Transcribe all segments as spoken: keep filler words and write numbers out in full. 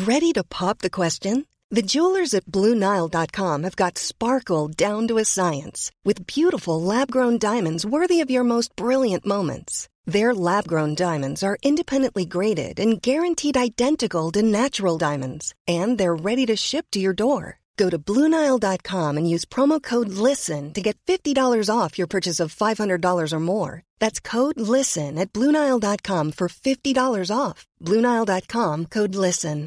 Ready to pop the question? The jewelers at Blue Nile dot com have got sparkle down to a science with beautiful lab-grown diamonds worthy of your most brilliant moments. Their lab-grown diamonds are independently graded and guaranteed identical to natural diamonds, and they're ready to ship to your door. Go to Blue Nile dot com and use promo code LISTEN to get fifty dollars off your purchase of five hundred dollars or more. That's code LISTEN at Blue Nile dot com for fifty dollars off. Blue Nile dot com, code LISTEN.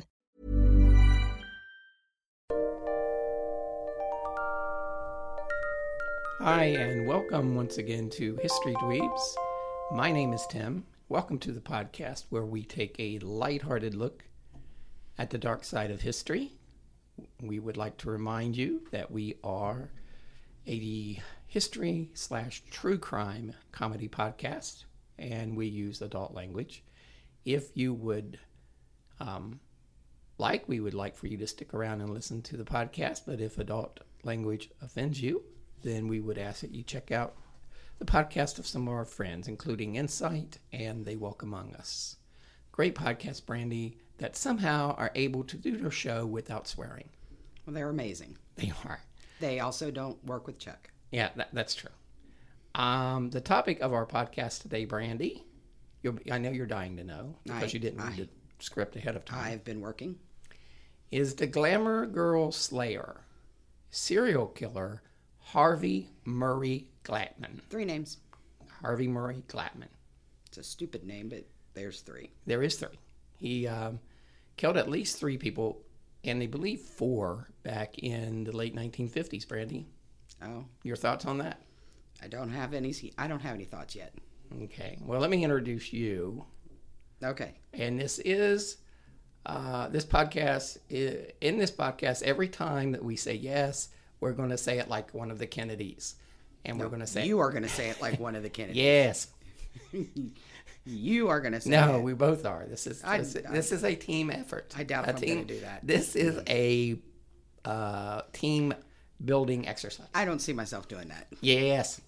Hi, and welcome once again to History Dweebs. My name is Tim. Welcome to the podcast where we take a lighthearted look at the dark side of history. We would like to remind you that we are a history slash true crime comedy podcast, and we use adult language. If you would um, like, we would like for you to stick around and listen to the podcast, but if adult language offends you, then we would ask that you check out the podcast of some of our friends, including Insight and They Walk Among Us. Great podcast, Brandy, that somehow are able to do their show without swearing. Well, they're amazing. They are. They also don't work with Chuck. Yeah, that, that's true. Um, the topic of our podcast today, Brandy, you'll, I know you're dying to know because I, you didn't read I, the script ahead of time. I've been working. Is the glamour girl slayer, serial killer, Harvey Murray Glatman. Three names. Harvey Murray Glatman. It's a stupid name, but there's three. There is three. He um, killed at least three people, and they believe four back in the late nineteen fifties, Brandy. Oh. Your thoughts on that? I don't have any I don't have any thoughts yet. Okay. Well, let me introduce you. Okay. And this is uh, this podcast is, in this podcast, every time that we say yes, we're going to say it like one of the Kennedys. And no, we're going to say You are going to say it like one of the Kennedys. Yes. You are going to say no, it. we both are. This is I, this, I, this is a team effort. I doubt a if I'm team, going to do that. This is a uh, team building exercise. I don't see myself doing that. Yes.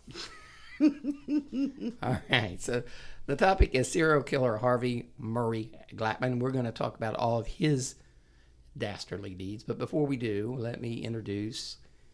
All right. So the topic is serial killer Harvey Murray Glatman. We're going to talk about all of his dastardly deeds. But before we do, let me introduce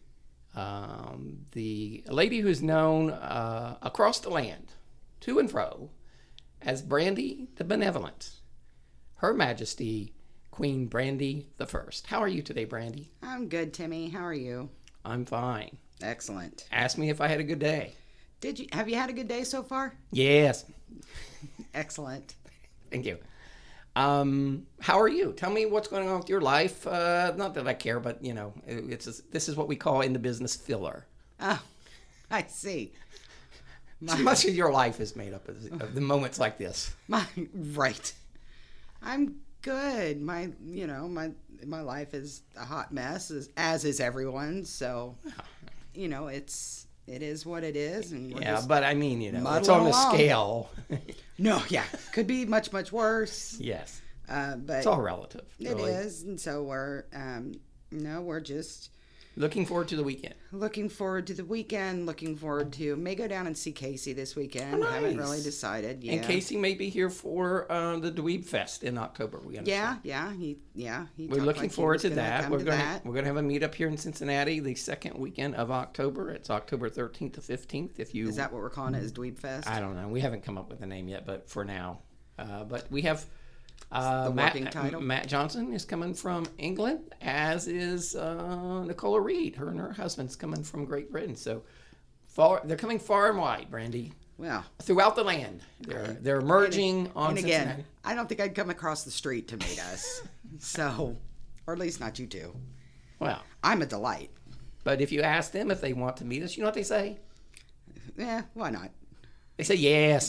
um, the lady who's known uh, across the land, to and fro, as Brandy the Benevolent. Her Majesty, Queen Brandy the First. How are you today, Brandy? I'm good, Timmy. How are you? I'm fine. Excellent. Ask me if I had a good day. Did you? Have you had a good day so far? Yes. Excellent. Thank you. Um, how are you? Tell me what's going on with your life. Uh, not that I care, but, you know, it's a, this is what we call in the business filler. Oh, I see. My, so much of your life is made up of, of the moments like this. My right. I'm good. My, you know, my my life is a hot mess, as, as is everyone's. So, you know, it's it is what it is. And we're yeah, just but I mean, you know, it's on along. a scale. No, yeah, could be much much worse. Yes, uh, but it's all relative. It really. is, and so we're, um, no, we're just. Looking forward to the weekend. Looking forward to the weekend. Looking forward to may go down and see Casey this weekend. Oh, nice. Haven't really decided. Yeah. And Casey may be here for uh, the Dweeb Fest in October. We yeah, yeah, he, yeah. He we're looking like forward to that. We're to going that. we're going to have a meet up here in Cincinnati the second weekend of October. It's October thirteenth to fifteenth. If you is that what we're calling it? Is Dweeb Fest? I don't know. We haven't come up with a name yet, but for now, uh, but we have. Uh, the Matt, working title? Matt Johnson is coming from England, as is uh, Nicola Reed. Her and her husband's coming from Great Britain. So far, they're coming far and wide, Brandy. Well, throughout the land, they're they're merging and, on and again, Cincinnati. I don't think I'd come across the street to meet us. So, or at least not you two. Well, I'm a delight. But if you ask them if they want to meet us, you know what they say? Yeah, why not? They say yes.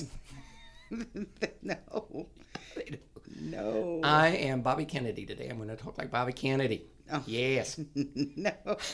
No. No. I am Bobby Kennedy today. I'm going to talk like Bobby Kennedy. Oh. Yes. No.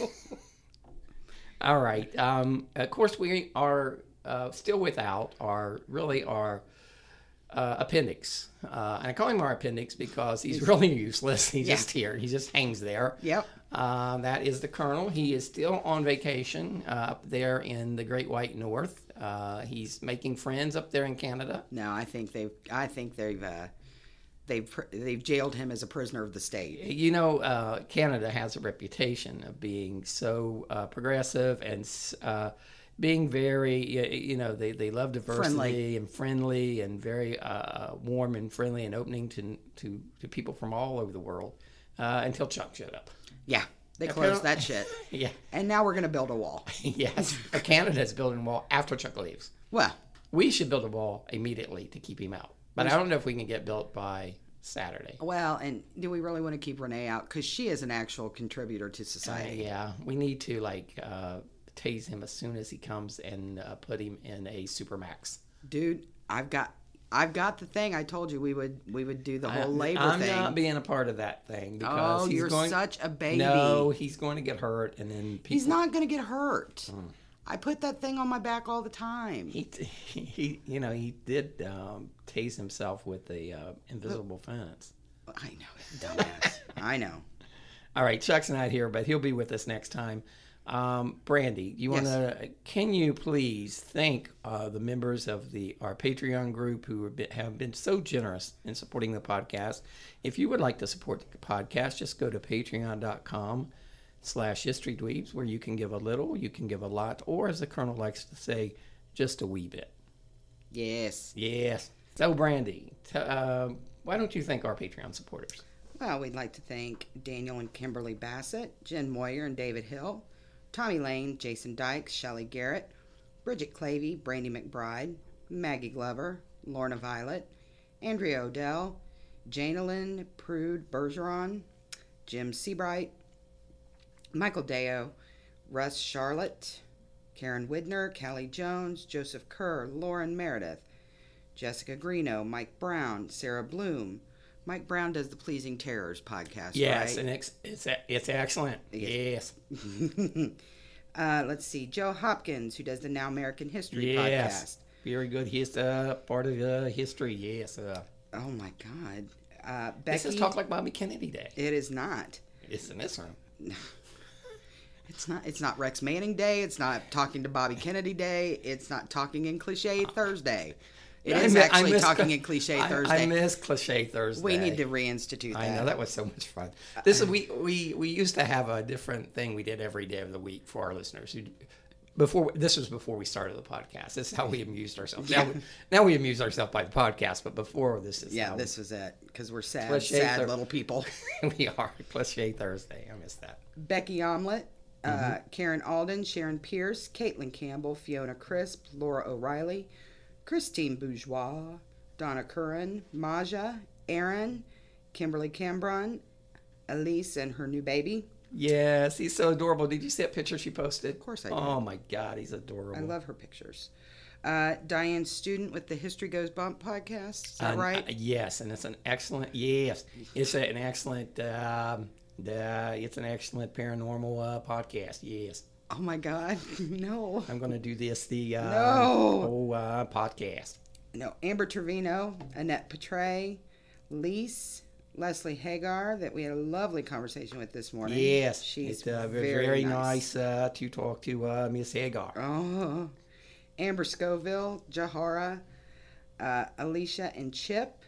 All right. Um, of course, we are uh, still without our, really our uh, appendix. Uh, and I call him our appendix because he's really useless. He's Yeah. just here. He just hangs there. Yep. Uh, that is the Colonel. He is still on vacation uh, up there in the Great White North. Uh, he's making friends up there in Canada. No, I think they've. I think they've. Uh, they've pr- they've jailed him as a prisoner of the state. You know, uh, Canada has a reputation of being so uh, progressive and uh, being very, you know, they, they love diversity Friendly. and friendly and very uh, warm and friendly and opening to to, to people from all over the world uh, until Chuck showed up. Yeah, they closed that shit. Yeah. And now we're going to build a wall. Yes. But Canada's building a wall after Chuck leaves. Well, We should build a wall immediately to keep him out. But I don't know if we can get built by Saturday. well, and do we really want to keep Renee out? Because she is an actual contributor to Uh, society. yeah, we need to like uh, tase him as soon as he comes and uh, put him in a supermax. Dude, I've got I've got the thing. I told you we would we would do the whole labor I'm thing. not being a part of that thing because Oh, he's you're going, such a baby. No, he's going to get hurt, and then people, He's not going to get hurt. I put that thing on my back all the time. He, he, you know, he did um, tase himself with the uh, invisible fence. I know, dumbass. I know. All right, Chuck's not here, but he'll be with us next time. Um, Brandy, you want to? Can you please thank uh, the members of the our Patreon group who have been, have been so generous in supporting the podcast? If you would like to support the podcast, just go to patreon dot com slash history dweebs, where you can give a little, you can give a lot, or as the Colonel likes to say, just a wee bit. Yes. Yes. So, Brandy, t- uh, why don't you thank our Patreon supporters? Well, we'd like to thank Daniel and Kimberly Bassett, Jen Moyer and David Hill, Tommy Lane, Jason Dykes, Shelley Garrett, Bridget Clavey, Brandy McBride, Maggie Glover, Lorna Violet, Andrea Odell, Janelyn Prude Bergeron, Jim Seabright, Michael Deo, Russ Charlotte, Karen Widner, Callie Jones, Joseph Kerr, Lauren Meredith, Jessica Greeno, Mike Brown, Sarah Bloom. Mike Brown does the Pleasing Terrors podcast, Yes, right? and it's, it's it's excellent. Yes. uh, let's see. Joe Hopkins, who does the Now American History Yes. podcast. Very good. He's uh, part of uh, history. Yes. Uh, Oh, my God. Uh, Becky. this is Talk Like Bobby Kennedy Day. It is not. It's in this room. It's not. It's not Rex Manning Day. It's not Talking to Bobby Kennedy Day. It's not Talking in Cliche Thursday. It I is mi- I actually missed Talking the- in Cliche I, Thursday. I miss Cliche Thursday. We need to reinstitute that. I know that was so much fun. This is we, we we used to have a different thing we did every day of the week for our listeners. Who, before this was before we started the podcast. This is how we amused ourselves. Now, we, now we amuse ourselves by the podcast, but before this is Yeah, how this was it. Because we're sad, Cliche sad Thur- little people. we are Cliche Thursday. I miss that. Becky Omelette, uh, Karen Alden, Sharon Pierce, Caitlin Campbell, Fiona Crisp, Laura O'Reilly, Christine Bourgeois, Donna Curran, Maja, Aaron, Kimberly Cambron, Elise and her new baby. Yes, he's so adorable. Did you see that picture she posted? Of course I did. Oh my God, he's adorable. I love her pictures. Uh, Diane Student with the History Goes Bump podcast. Is that Um, right? uh, yes, and it's an excellent. Yes, it's a, an excellent. Um, uh, it's an excellent paranormal uh, podcast. Yes, Oh my God, no. I'm going to do this the uh, No. whole uh, podcast. No, Amber Trevino, Annette Petray, Lise, Leslie Hagar, that we had a lovely conversation with this morning. Yes, She's it's uh, very, very, very nice. nice, uh, to talk to uh, Miss Hagar. Oh, Amber Scoville, Jahara, uh, Alicia and Chip,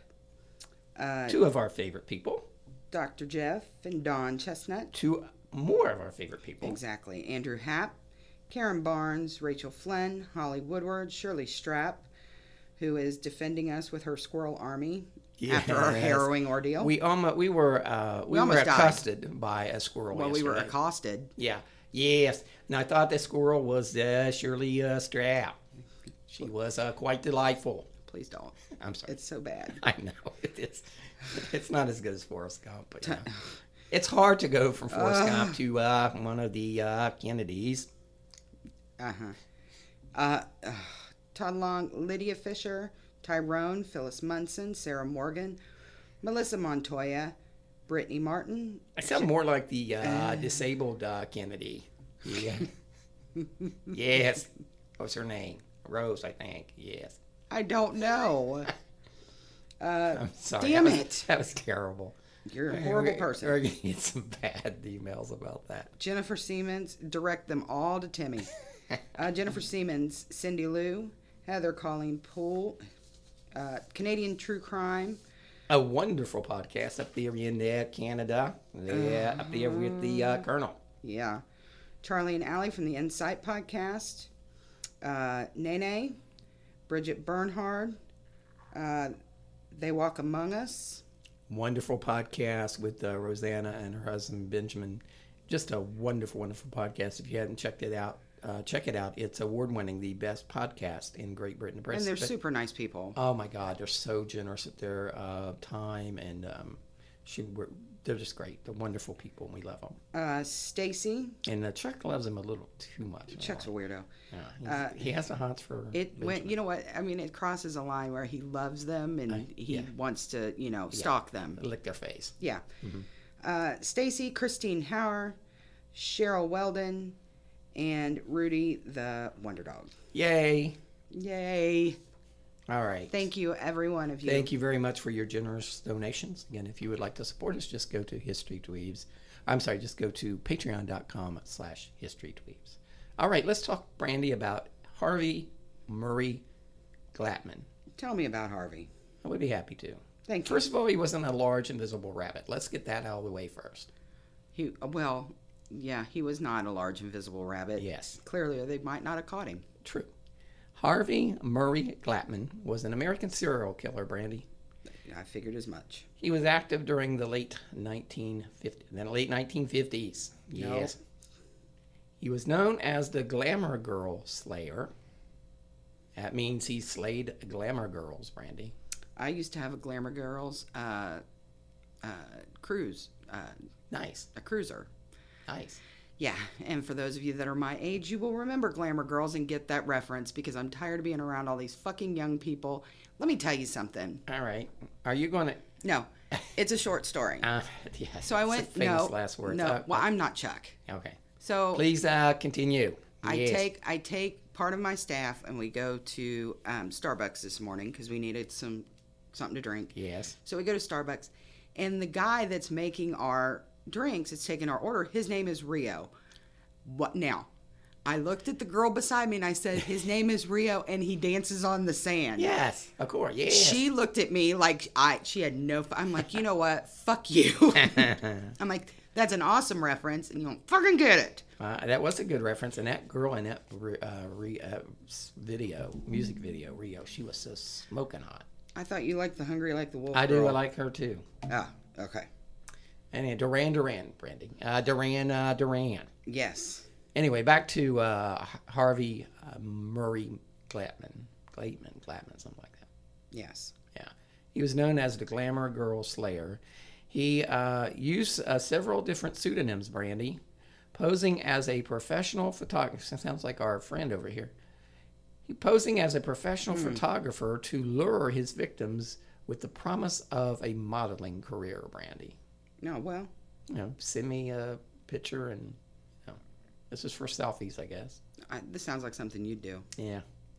uh, Two of our favorite people. Doctor Jeff and Dawn Chestnut. Two more of our favorite people. Exactly. Andrew Happ, Karen Barnes, Rachel Flynn, Holly Woodward, Shirley Strapp, who is defending us with her squirrel army after our Yes. harrowing ordeal. We almost we were uh, we, We were almost died. accosted by a squirrel. well, we were yesterday. accosted. Yeah. Yes. And I thought the squirrel was uh, Shirley uh, Strapp. She was uh, quite delightful. Please don't. I'm sorry. It's so bad. I know it is. It's not as good as Forrest Gump, but yeah. It's hard to go from Forrest Uh. Gump to uh, one of the uh, Kennedys. Uh-huh. Uh uh Todd Long, Lydia Fisher, Tyrone, Phyllis Munson, Sarah Morgan, Melissa Montoya, Brittany Martin. I sound more like the uh, disabled uh, Kennedy. Yeah. Yes. What's her name? Rose, I think. Yes. I don't know. Uh, I'm sorry. damn that was, it. That was terrible. You're a horrible We're- person. We're gonna get some bad emails about that. Jennifer Siemens, direct them all to Timmy. Uh, Jennifer Siemens, Cindy Lou, Heather Colleen Poole, uh, Canadian True Crime, a wonderful podcast up there in uh, Canada. Yeah, uh, up there with the uh, Colonel. Yeah. Charlie and Allie from the Insight Podcast. Uh, Nene, Bridget Bernhard. Uh, They Walk Among Us. Wonderful podcast with uh, Rosanna and her husband Benjamin. Just a wonderful, wonderful podcast. If you haven't checked it out, uh, check it out. It's award-winning, the best podcast in Great Britain. And they're but, super nice people. Oh my God, they're so generous with their uh, time, and um, she, we're, they're just great. They're wonderful people, and we love them. Uh, Stacy. And uh, Chuck loves them a little too much. Chuck's a weirdo. Yeah, uh, he has a hot for it. Went, you know what? I mean, it crosses a line where he loves them and I, he yeah. wants to, you know, stalk yeah. them, lick their face. Yeah. Mm-hmm. Uh, Stacy, Christine Hauer, Cheryl Weldon, and Rudy the Wonder Dog. Yay! Yay! All right. Thank you, every one of you. Thank you very much for your generous donations. Again, if you would like to support us, just go to History Dweebs. I'm sorry, just go to patreon.com slash History Dweebs. All right, let's talk, Brandy, about Harvey Murray Glatman. Tell me about Harvey. I would be happy to. Thank you. First of all, he wasn't a large, invisible rabbit. Let's get that out of the way first. He Well, yeah, he was not a large, invisible rabbit. Yes. Clearly, they might not have caught him. True. Harvey Murray Glatman was an American serial killer, Brandy. I figured as much. He was active during the late nineteen fifties, then late nineteen fifties. No. Yes. He was known as the Glamour Girl Slayer. That means he slayed glamour girls, Brandy. I used to have a Glamour Girls uh, uh, cruise. Uh, nice. A cruiser. Nice. Yeah, and for those of you that are my age, you will remember Glamour Girls and get that reference because I'm tired of being around all these fucking young people. Let me tell you something. All right. Are you going to... No, it's a short story. Uh, yeah, so I went, famous no, last words. no, Uh, well, I'm not Chuck. Okay. So please uh, continue. I Yes. take I take part of my staff and we go to um, Starbucks this morning because we needed some something to drink. Yes. So we go to Starbucks, and the guy that's making our drinks, it's taking our order. His name is Rio. What now? I looked at the girl beside me and I said, his name is Rio, and he dances on the sand. Yes, of course. Yes. She looked at me like I. She had no. I'm like, you know what? Fuck you. I'm like, that's an awesome reference, and you don't fucking get it. Uh, that was a good reference, and that girl in that uh, re, uh, video, music video, Rio, she was so smoking hot. I thought you liked the Hungry Like the Wolf I girl. do. I like her too. Ah, okay. And Duran Duran, Brandy. Uh, Duran uh, Duran. Yes. Anyway, back to uh, Harvey uh, Murray Glatman. Glatman, Glatman, something like that. Yes. Yeah. He was known as the Glamour Girl Slayer. He uh, used uh, several different pseudonyms, Brandy, posing as a professional photographer. Sounds like our friend over here. He posing as a professional hmm. photographer to lure his victims with the promise of a modeling career, Brandy. No, well. You know, send me a picture and, you know, this is for selfies, I guess. I, this sounds like something you'd do. Yeah.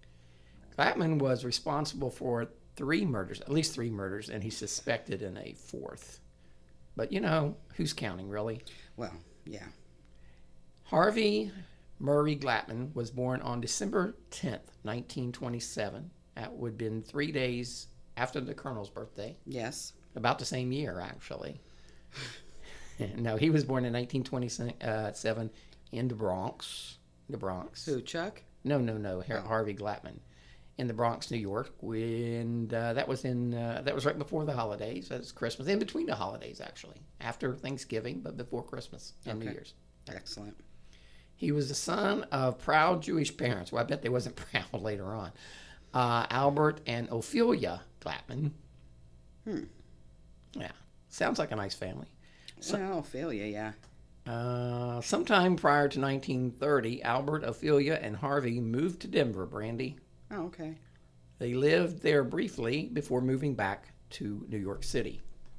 Glatman was responsible for three murders, at least three murders, and he's suspected in a fourth. But, you know, who's counting, really? Well, yeah. Harvey Murray Glatman was born on December tenth, nineteen twenty-seven. That would have been three days after the Colonel's birthday. Yes. About the same year, actually. No, he was born in nineteen twenty-seven in the Bronx. The Bronx. Who, Chuck? No, no, no. Oh. Harvey Glatman. In the Bronx, New York. And uh, that was in uh, that was right before the holidays. That was Christmas. In between the holidays, actually. After Thanksgiving, but before Christmas and okay. New Year's. Excellent. He was the son of proud Jewish parents. Well, I bet they wasn't proud later on. Uh, Albert and Ophelia Glatman. Hmm. Yeah. Sounds like a nice family. So, well, Ophelia, yeah. Uh, sometime prior to nineteen thirty, Albert, Ophelia, and Harvey moved to Denver, Brandy. Oh, okay. They lived there briefly before moving back to New York City.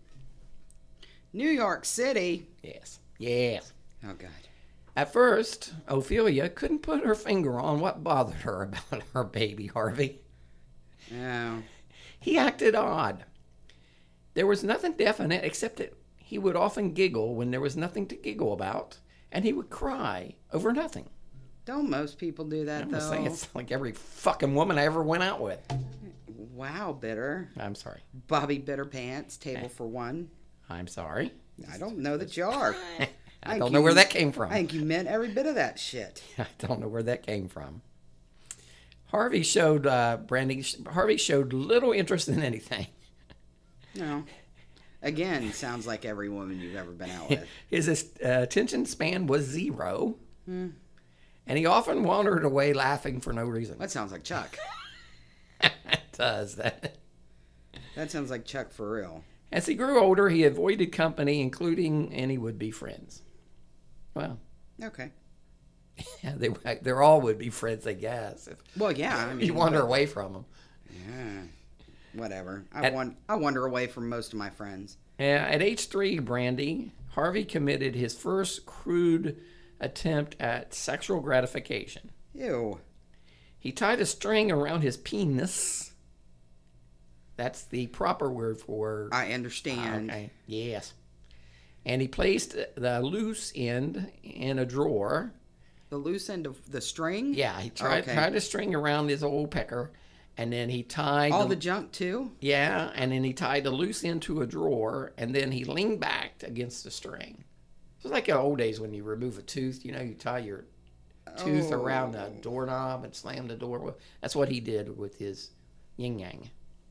New York City? Yes. Yes. Oh, God. At first, Ophelia couldn't put her finger on what bothered her about her baby, Harvey. Oh. He acted odd. There was nothing definite except that he would often giggle when there was nothing to giggle about, and he would cry over nothing. Don't most people do that, I'm though? saying it's like every fucking woman I ever went out with. Wow, Bitter. I'm sorry. Bobby Bitter Pants, table for one. I'm sorry. I don't know that you are. I don't know where that came from. I think you meant every bit of that shit. I don't know where that came from. Harvey showed, uh, Brandy, Harvey showed little interest in anything. No. Again, sounds like every woman you've ever been out with. His uh, attention span was zero. Hmm. And he often wandered away laughing for no reason. That sounds like Chuck. It does. That. That sounds like Chuck for real. As he grew older, he avoided company, including any would-be friends. Well, Okay. yeah, they they're all would-be friends, I guess. If Well, yeah. I mean, you wander but- away from them. Yeah. Whatever. I At- want. I wander away from most of my friends. Yeah, at age three, Brandy, Harvey committed his first crude attempt at sexual gratification. Ew. He tied a string around his penis. That's the proper word for... I understand. Okay, yes. And he placed the loose end in a drawer. The loose end of the string. Yeah, he tried, Okay. tried a string around his old pecker, and then he tied... All the junk too. Yeah, and then he tied the loose end to a drawer, and then he leaned back against the string. It's like in the old days when you remove a tooth, you know, you tie your tooth Oh. around a doorknob and slam the door. Well, that's what he did with his yin yang.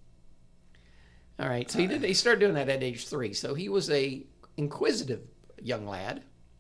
All right, so he did. He started doing that at age three. So he was a inquisitive young lad.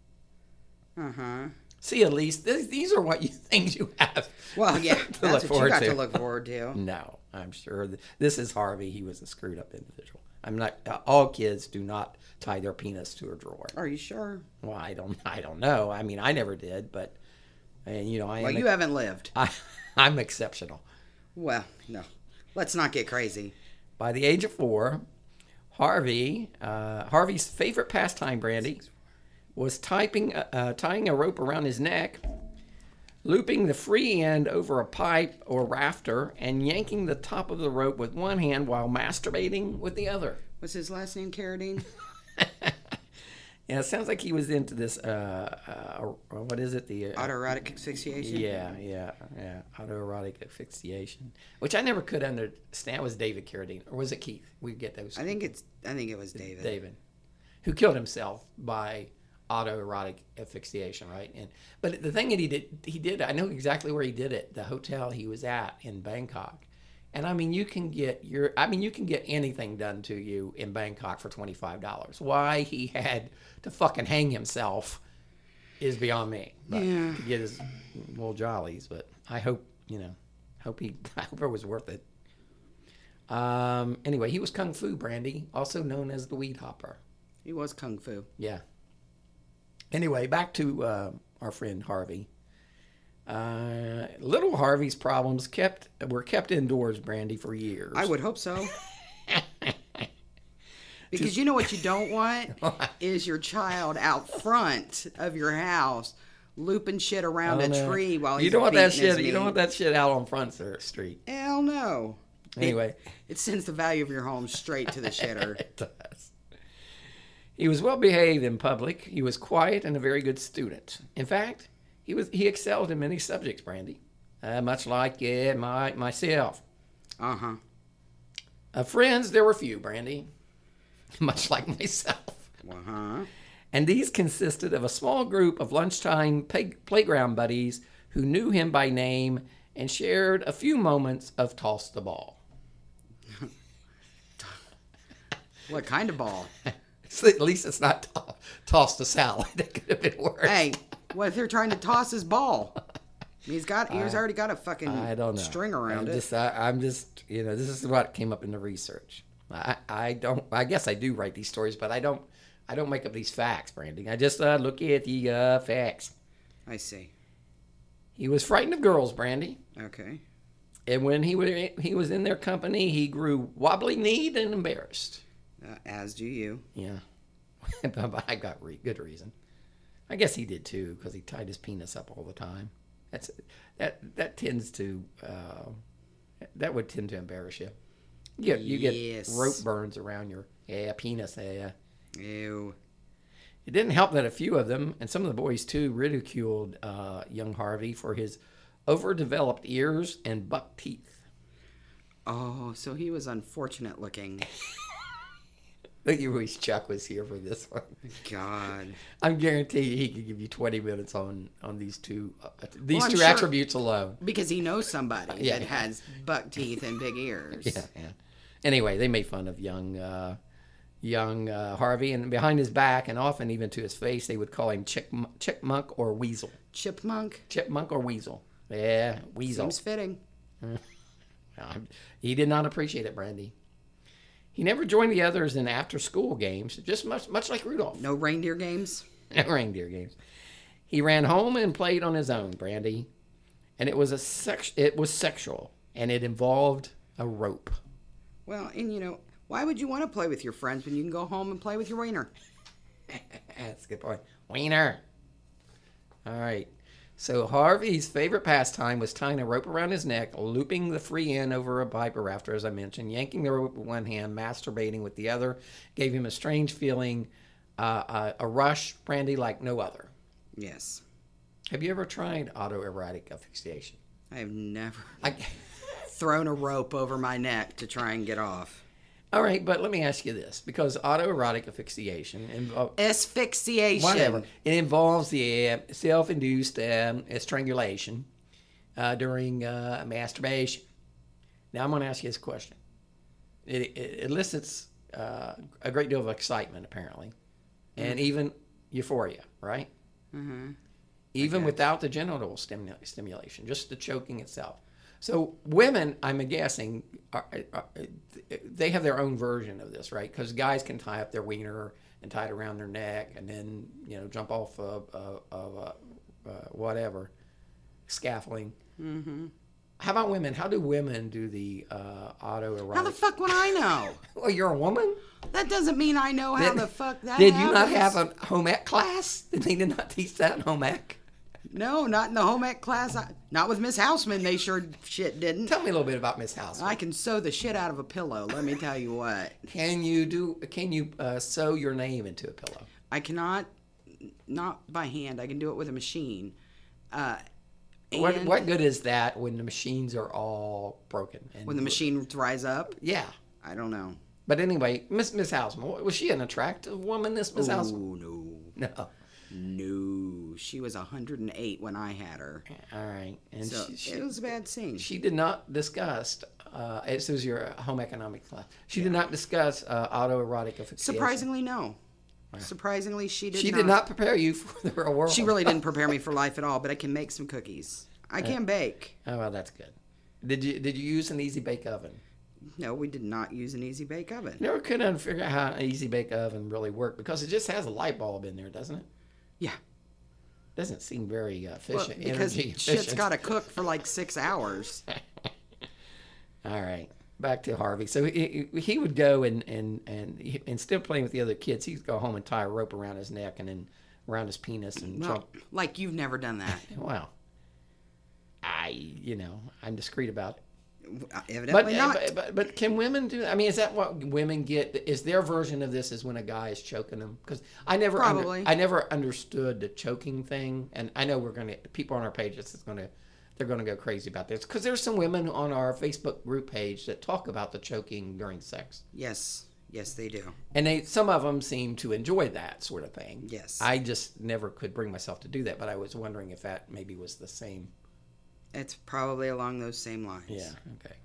Uh huh. See, at least th- these are what you things you have. Well, yeah, to look that's what you forward got to. to. look forward to. No, I'm sure th- this is Harvey. He was a screwed up individual. I'm not. Uh, all kids do not tie their penis to a drawer. Are you sure? Well, I don't. I don't know. I mean, I never did, but and you know, I Well, am. you haven't lived. I, I'm exceptional. Well, no. Let's not get crazy. By the age of four, Harvey, uh, Harvey's favorite pastime, Brandy, was typing, uh, uh, tying a rope around his neck, looping the free end over a pipe or rafter, and yanking the top of the rope with one hand while masturbating with the other. Was his last name Carradine? Yeah, it sounds like he was into this. Uh, uh, what is it? The uh, Autoerotic asphyxiation? Yeah, yeah, yeah. Autoerotic asphyxiation, which I never could understand. Was David Carradine, or was it Keith? We get those. I think it's. I think it was David. David, who killed himself by autoerotic asphyxiation, right? And but the thing that he did, he did. I know exactly where he did it. The hotel he was at in Bangkok. And I mean, you can get your. I mean, you can get anything done to you in Bangkok for twenty-five dollars. Why he had to fucking hang himself is beyond me. But Yeah. to get his little jollies, but I hope you know, hope he. I hope it was worth it. Um. Anyway, he was Kung Fu Brandy, also known as the Weed Hopper. He was Kung Fu. Yeah. Anyway, back to uh, our friend Harvey. Uh, little Harvey's problems kept were kept indoors, Brandy, for years. I would hope so. Because you know what you don't want is your child out front of your house looping shit around Oh, a no. tree while he's you don't want that beating his shit. You don't meat. want that shit out on Front Street. Hell no. Anyway, It, it sends the value of your home straight to the shitter. it does. He was well behaved in public. He was quiet and a very good student. In fact, he was he excelled in many subjects, Brandy, uh, much like yeah, my myself. Uh-huh. Of friends, there were few, Brandy, much like myself. Uh-huh. And these consisted of a small group of lunchtime play- playground buddies who knew him by name and shared a few moments of toss the ball. What kind of ball? So at least it's not to- toss the salad. It could have been worse. Hey, what if they're trying to toss his ball? He's got. He's already got a fucking I don't know. string around I'm it. Just, I, I'm just, you know, this is what came up in the research. I, I don't. I guess I do write these stories, but I don't. I don't make up these facts, Brandy. I just uh, look at the uh, facts. I see. He was frightened of girls, Brandy. Okay. And when he was he was in their company, he grew wobbly-kneed and embarrassed. Uh, as do you. Yeah, but I got re- good reason. I guess he did too, because he tied his penis up all the time. That's that that tends to uh, that would tend to embarrass you. You get, you Yes. get rope burns around your yeah penis. Yeah. Ew. It didn't help that a few of them, and some of the boys too, ridiculed uh, young Harvey for his overdeveloped ears and buck teeth. Oh, so he was unfortunate looking. You wish Chuck was here for this one. God. I'm guaranteed he could give you twenty minutes on, on these two uh, these Well, two sure. attributes alone. Because he knows somebody Yeah, that yeah. has buck teeth and big ears. Yeah, yeah. Anyway, they made fun of young uh, young uh, Harvey, and behind his back, and often even to his face, they would call him chick, Chickmunk or Weasel. Chipmunk. Chipmunk or Weasel. Yeah, Weasel. Seems fitting. He did not appreciate it, Brandy. He never joined the others in after-school games, just much much like Rudolph. No reindeer games? No reindeer games. He ran home and played on his own, Brandy, and it was a sex. It was sexual, and it involved a rope. Well, and you know, why would you want to play with your friends when you can go home and play with your wiener? That's a good point. Wiener. All right. So Harvey's favorite pastime was tying a rope around his neck, looping the free end over a pipe or rafter, as I mentioned, yanking the rope with one hand, masturbating with the other. Gave him a strange feeling, uh, uh, a rush, Brandy, like no other. Yes. Have you ever tried autoerotic asphyxiation? I have never I, thrown a rope over my neck to try and get off. all right, but let me ask you this, because autoerotic asphyxiation involves... Asphyxiation. Whatever. It involves the uh, self-induced um, strangulation uh, during uh, masturbation. Now I'm going to ask you this question. It, it elicits uh, a great deal of excitement, apparently, and even euphoria, right? Mm-hmm. Even Okay. without the genital stimu- stimulation, just the choking itself. So women, I'm guessing, are, are, they have their own version of this, right? Because guys can tie up their wiener and tie it around their neck, and then you know jump off of, of, of uh, uh, whatever scaffolding. Mm-hmm. How about women? How do women do the uh, autoerotic? How the fuck would I know? Well, you're a woman. That doesn't mean I know how Did- the fuck that Did you not happens. have a home ec class? Did they not teach that in home ec? No, not in the home ec class. I, not with Miss Houseman. They sure shit didn't. Tell me a little bit about Miss House. I can sew the shit out of a pillow. Let me tell you what. Can you do? Can you uh, sew your name into a pillow? I cannot, not by hand. I can do it with a machine. Uh, What and what good is that when the machines are all broken? And when the machine dries up? Yeah. I don't know. But anyway, Miss Miss Houseman, was she an attractive woman? This Miss Houseman? Oh, no. No. No. She was one hundred eight when I had her. All right. And So she, she, it was a bad scene. she did not discuss. Uh, this was your home economics class. She did not discuss uh, autoerotic asphyxiation. Surprisingly, no. Surprisingly, she did She not. did not prepare you for the real world. She really didn't prepare me for life at all, but I can make some cookies. I can bake. Oh, well, that's good. Did you did you use an easy bake oven? No, we did not use an easy bake oven. Never could figure out how an easy bake oven really worked because it just has a light bulb in there, doesn't it? Yeah. Doesn't seem very uh, Well, efficient. because energy shit's efficient. got to cook for like six hours. All right, back to Harvey. So he, he would go and and and he, instead of playing with the other kids, he'd go home and tie a rope around his neck and then around his penis and Well, jump. like you've never done that. Wow. I you know I'm discreet about it. But, Evidently not. but but but can women do? I mean, is that what women get? Is their version of this is when a guy is choking them? Because I never under- Probably. I never understood the choking thing, and I know we're gonna people on our page is gonna they're gonna go crazy about this because there's some women on our Facebook group page that talk about the choking during sex, Yes. Yes, they do. and they some of them seem to enjoy that sort of thing. Yes. I just never could bring myself to do that, but I was wondering if that maybe was the same. It's probably along those same lines. Yeah. Okay.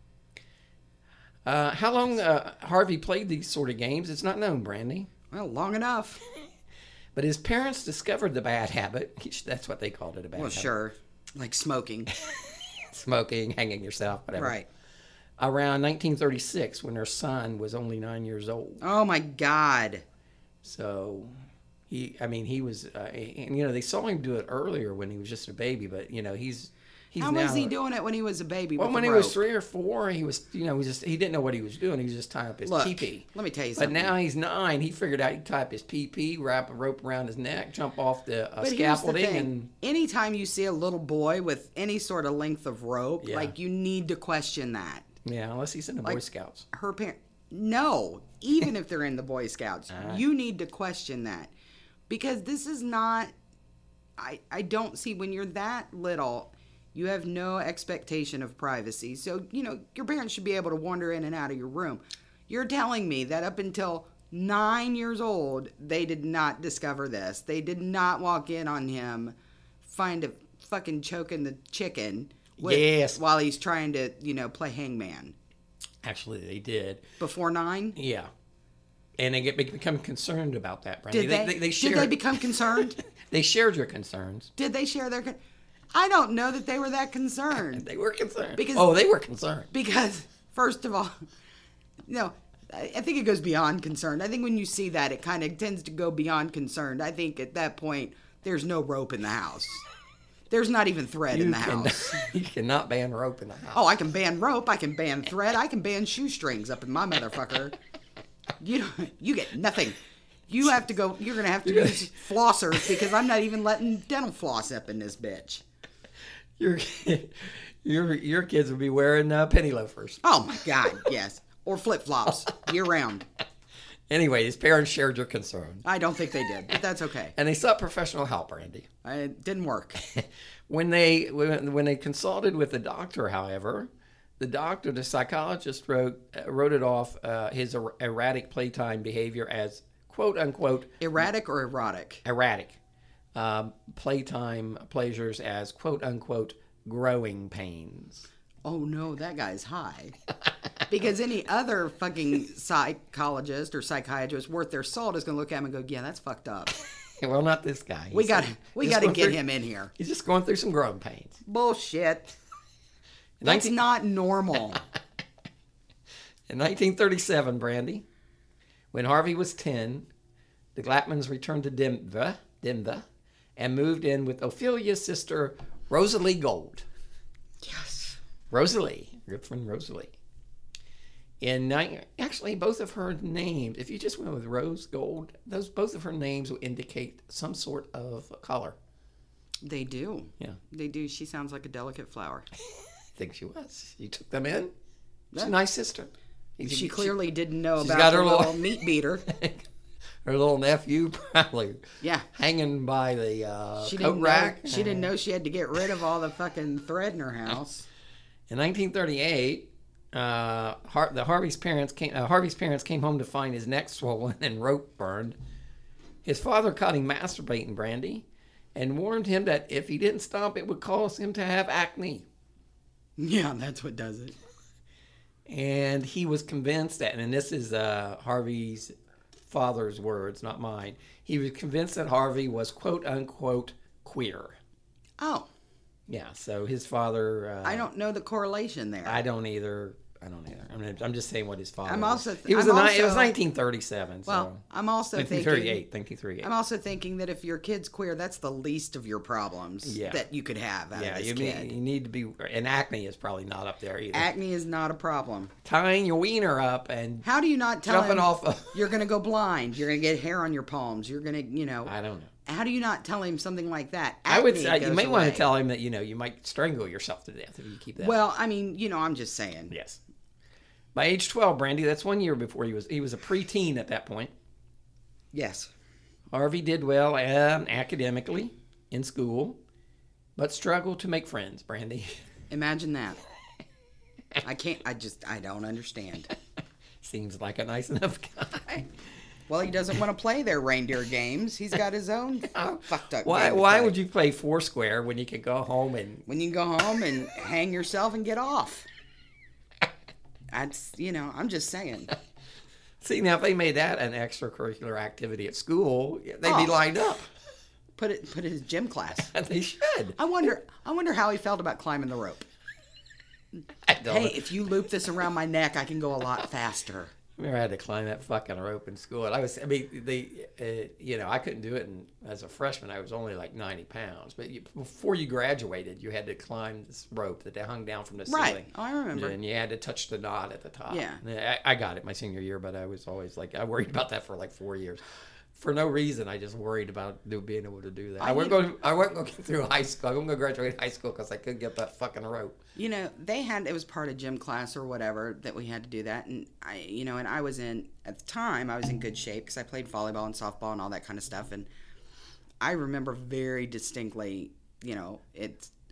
Uh, how long uh, Harvey played these sort of games? It's not known, Brandy. Well, long enough. But his parents discovered the bad habit. That's what they called it, a bad Well, habit. sure. Like smoking. Smoking, hanging yourself, whatever. Right. Around nineteen thirty-six, when their son was only nine years old. Oh, my God. So, he, I mean, he was, uh, and you know, they saw him do it earlier when he was just a baby, but you know, he's, he's How now, was he doing it when he was a baby? Well, with when the he was rope? three or four, he was, you know, he just he didn't know what he was doing. He was just tying up his Look, pee-pee. let me tell you But something. now he's nine. He figured out he'd tie up his pee-pee, wrap a rope around his neck, jump off the uh, But here's the scaffolding, thing. and Anytime you see a little boy with any sort of length of rope, Yeah. like you need to question that. yeah, unless he's in the Boy Like- Scouts. Her parent, no, even if they're in the Boy Scouts, Uh-huh. you need to question that because this is not. I I don't see when you're that little. You have no expectation of privacy. So, you know, your parents should be able to wander in and out of your room. You're telling me that up until nine years old, they did not discover this. They did not walk in on him, find a fucking choking the chicken with, yes. while he's trying to, you know, play hangman. Actually, they did. Before nine? Yeah. And they get become concerned about that, Brandy. Did they, they, they, they did they become concerned? They shared your concerns. Did they share their... Con- I don't know that they were that concerned. They were concerned. Because, oh, they were concerned. Because, first of all, no, I, I think it goes beyond concerned. I think when you see that, it kind of tends to go beyond concerned. I think at that point, there's no rope in the house. There's not even thread you in the can, house. You cannot ban rope in the house. Oh, I can ban rope. I can ban thread. I can ban shoestrings up in my motherfucker. You don't, you get nothing. You have to go. You're gonna have to use flossers because I'm not even letting dental floss up in this bitch. Your your your kids will be wearing uh, penny loafers. Oh my God, yes, or flip flops year round. Anyway, his parents shared your concern. I don't think they did, but that's okay. And they sought professional help, Randy. It didn't work. When they when, when they consulted with the doctor, however, the doctor, the psychologist, wrote uh, wrote it off uh, his er- erratic playtime behavior as quote unquote erratic or erotic. Erratic um, playtime pleasures as quote unquote growing pains. Oh no, that guy's high. Because any other fucking psychologist or psychiatrist worth their salt is going to look at him and go, "Yeah, that's fucked up." Well, not this guy. We got He's- we he's got to going get through- him in here. He's just going through some growing pains. Bullshit. That's nineteen not normal. In nineteen thirty-seven, Brandy, when Harvey was ten, the Glatmans returned to Denver, Denver, and moved in with Ophelia's sister, Rosalie Gold. Yes. Rosalie, good friend Rosalie. In ni- actually, both of her names, if you just went with Rose Gold, those both of her names will indicate some sort of color. They do. Yeah, They do. She sounds like a delicate flower. I think she was. You took them in. She's Yeah. a nice sister. She clearly didn't know she's about got her her little, little- meat beater. Her little nephew probably Yeah. hanging by the uh, She coat didn't know, rack. she didn't know she had to get rid of all the fucking thread in her house. In nineteen thirty-eight, uh, Har- the Harvey's parents came. Uh, Harvey's parents came home to find his neck swollen and rope burned. His father caught him masturbating, Brandy, and warned him that if he didn't stop, it would cause him to have acne. Yeah, that's what does it. And he was convinced that, and this is uh, Harvey's father's words, not mine. He was convinced that Harvey was quote unquote queer. Oh, Yeah, so his father. Uh, I don't know the correlation there. I don't either. I don't either. I mean, I'm just saying what his father. I'm was. also th- He was I'm a ni- It was also- nineteen thirty-seven. well, so. I'm also nineteen thinking. thirty-eight. nineteen thirty-eight. I'm also thinking that if your kid's queer, that's the least of your problems Yeah. that you could have out yeah, of this you kid. mean you need to be, and acne is probably not up there either. Acne is not a problem. Tying your wiener up and How do you not tell jumping him off. Of, you're going to go blind? You're going to get hair on your palms. You're going to, you know. I don't know. How do you not tell him something like that? I would Acne say you goes may want away. to tell him that you know you might strangle yourself to death if you keep that. Well, I mean, you know, I'm just saying. Yes. By age twelve, Brandy, that's one year before he was he was a preteen at that point. Yes. Harvey did well um, academically in school, but struggled to make friends, Brandy. Imagine that. I can't, I just, I don't understand. Seems like a nice enough guy. Well, he doesn't want to play their reindeer games. He's got his own fucked up Why game to why play. would you play Foursquare when you could go home and When you can go home and hang yourself and get off. That's, you know, I'm just saying. see now if they made that an extracurricular activity at school, they'd Oh. be lined up. Put it, put his gym class. They should. I wonder, I wonder how he felt about climbing the rope. I don't Hey, know. if you loop this around my neck, I can go a lot faster. I remember I had to climb that fucking rope in school. And I was, I mean, they, uh, you know, I couldn't do it. And as a freshman, I was only like ninety pounds. But you, before you graduated, you had to climb this rope that they hung down from the ceiling. Right. Oh, I remember. And you had to touch the knot at the top. Yeah. And I, I got it my senior year, but I was always like, I worried about that for like four years. For no reason, I just worried about do, being able to do that. I, I wasn't need- going. I wasn't going to get through high school. I wasn't going to graduate high school because I couldn't get that fucking rope. You know, they had, it was part of gym class or whatever that we had to do that. And I, you know, and I was in, at the time, I was in good shape because I played volleyball and softball and all that kind of stuff. And I remember very distinctly, you know, it's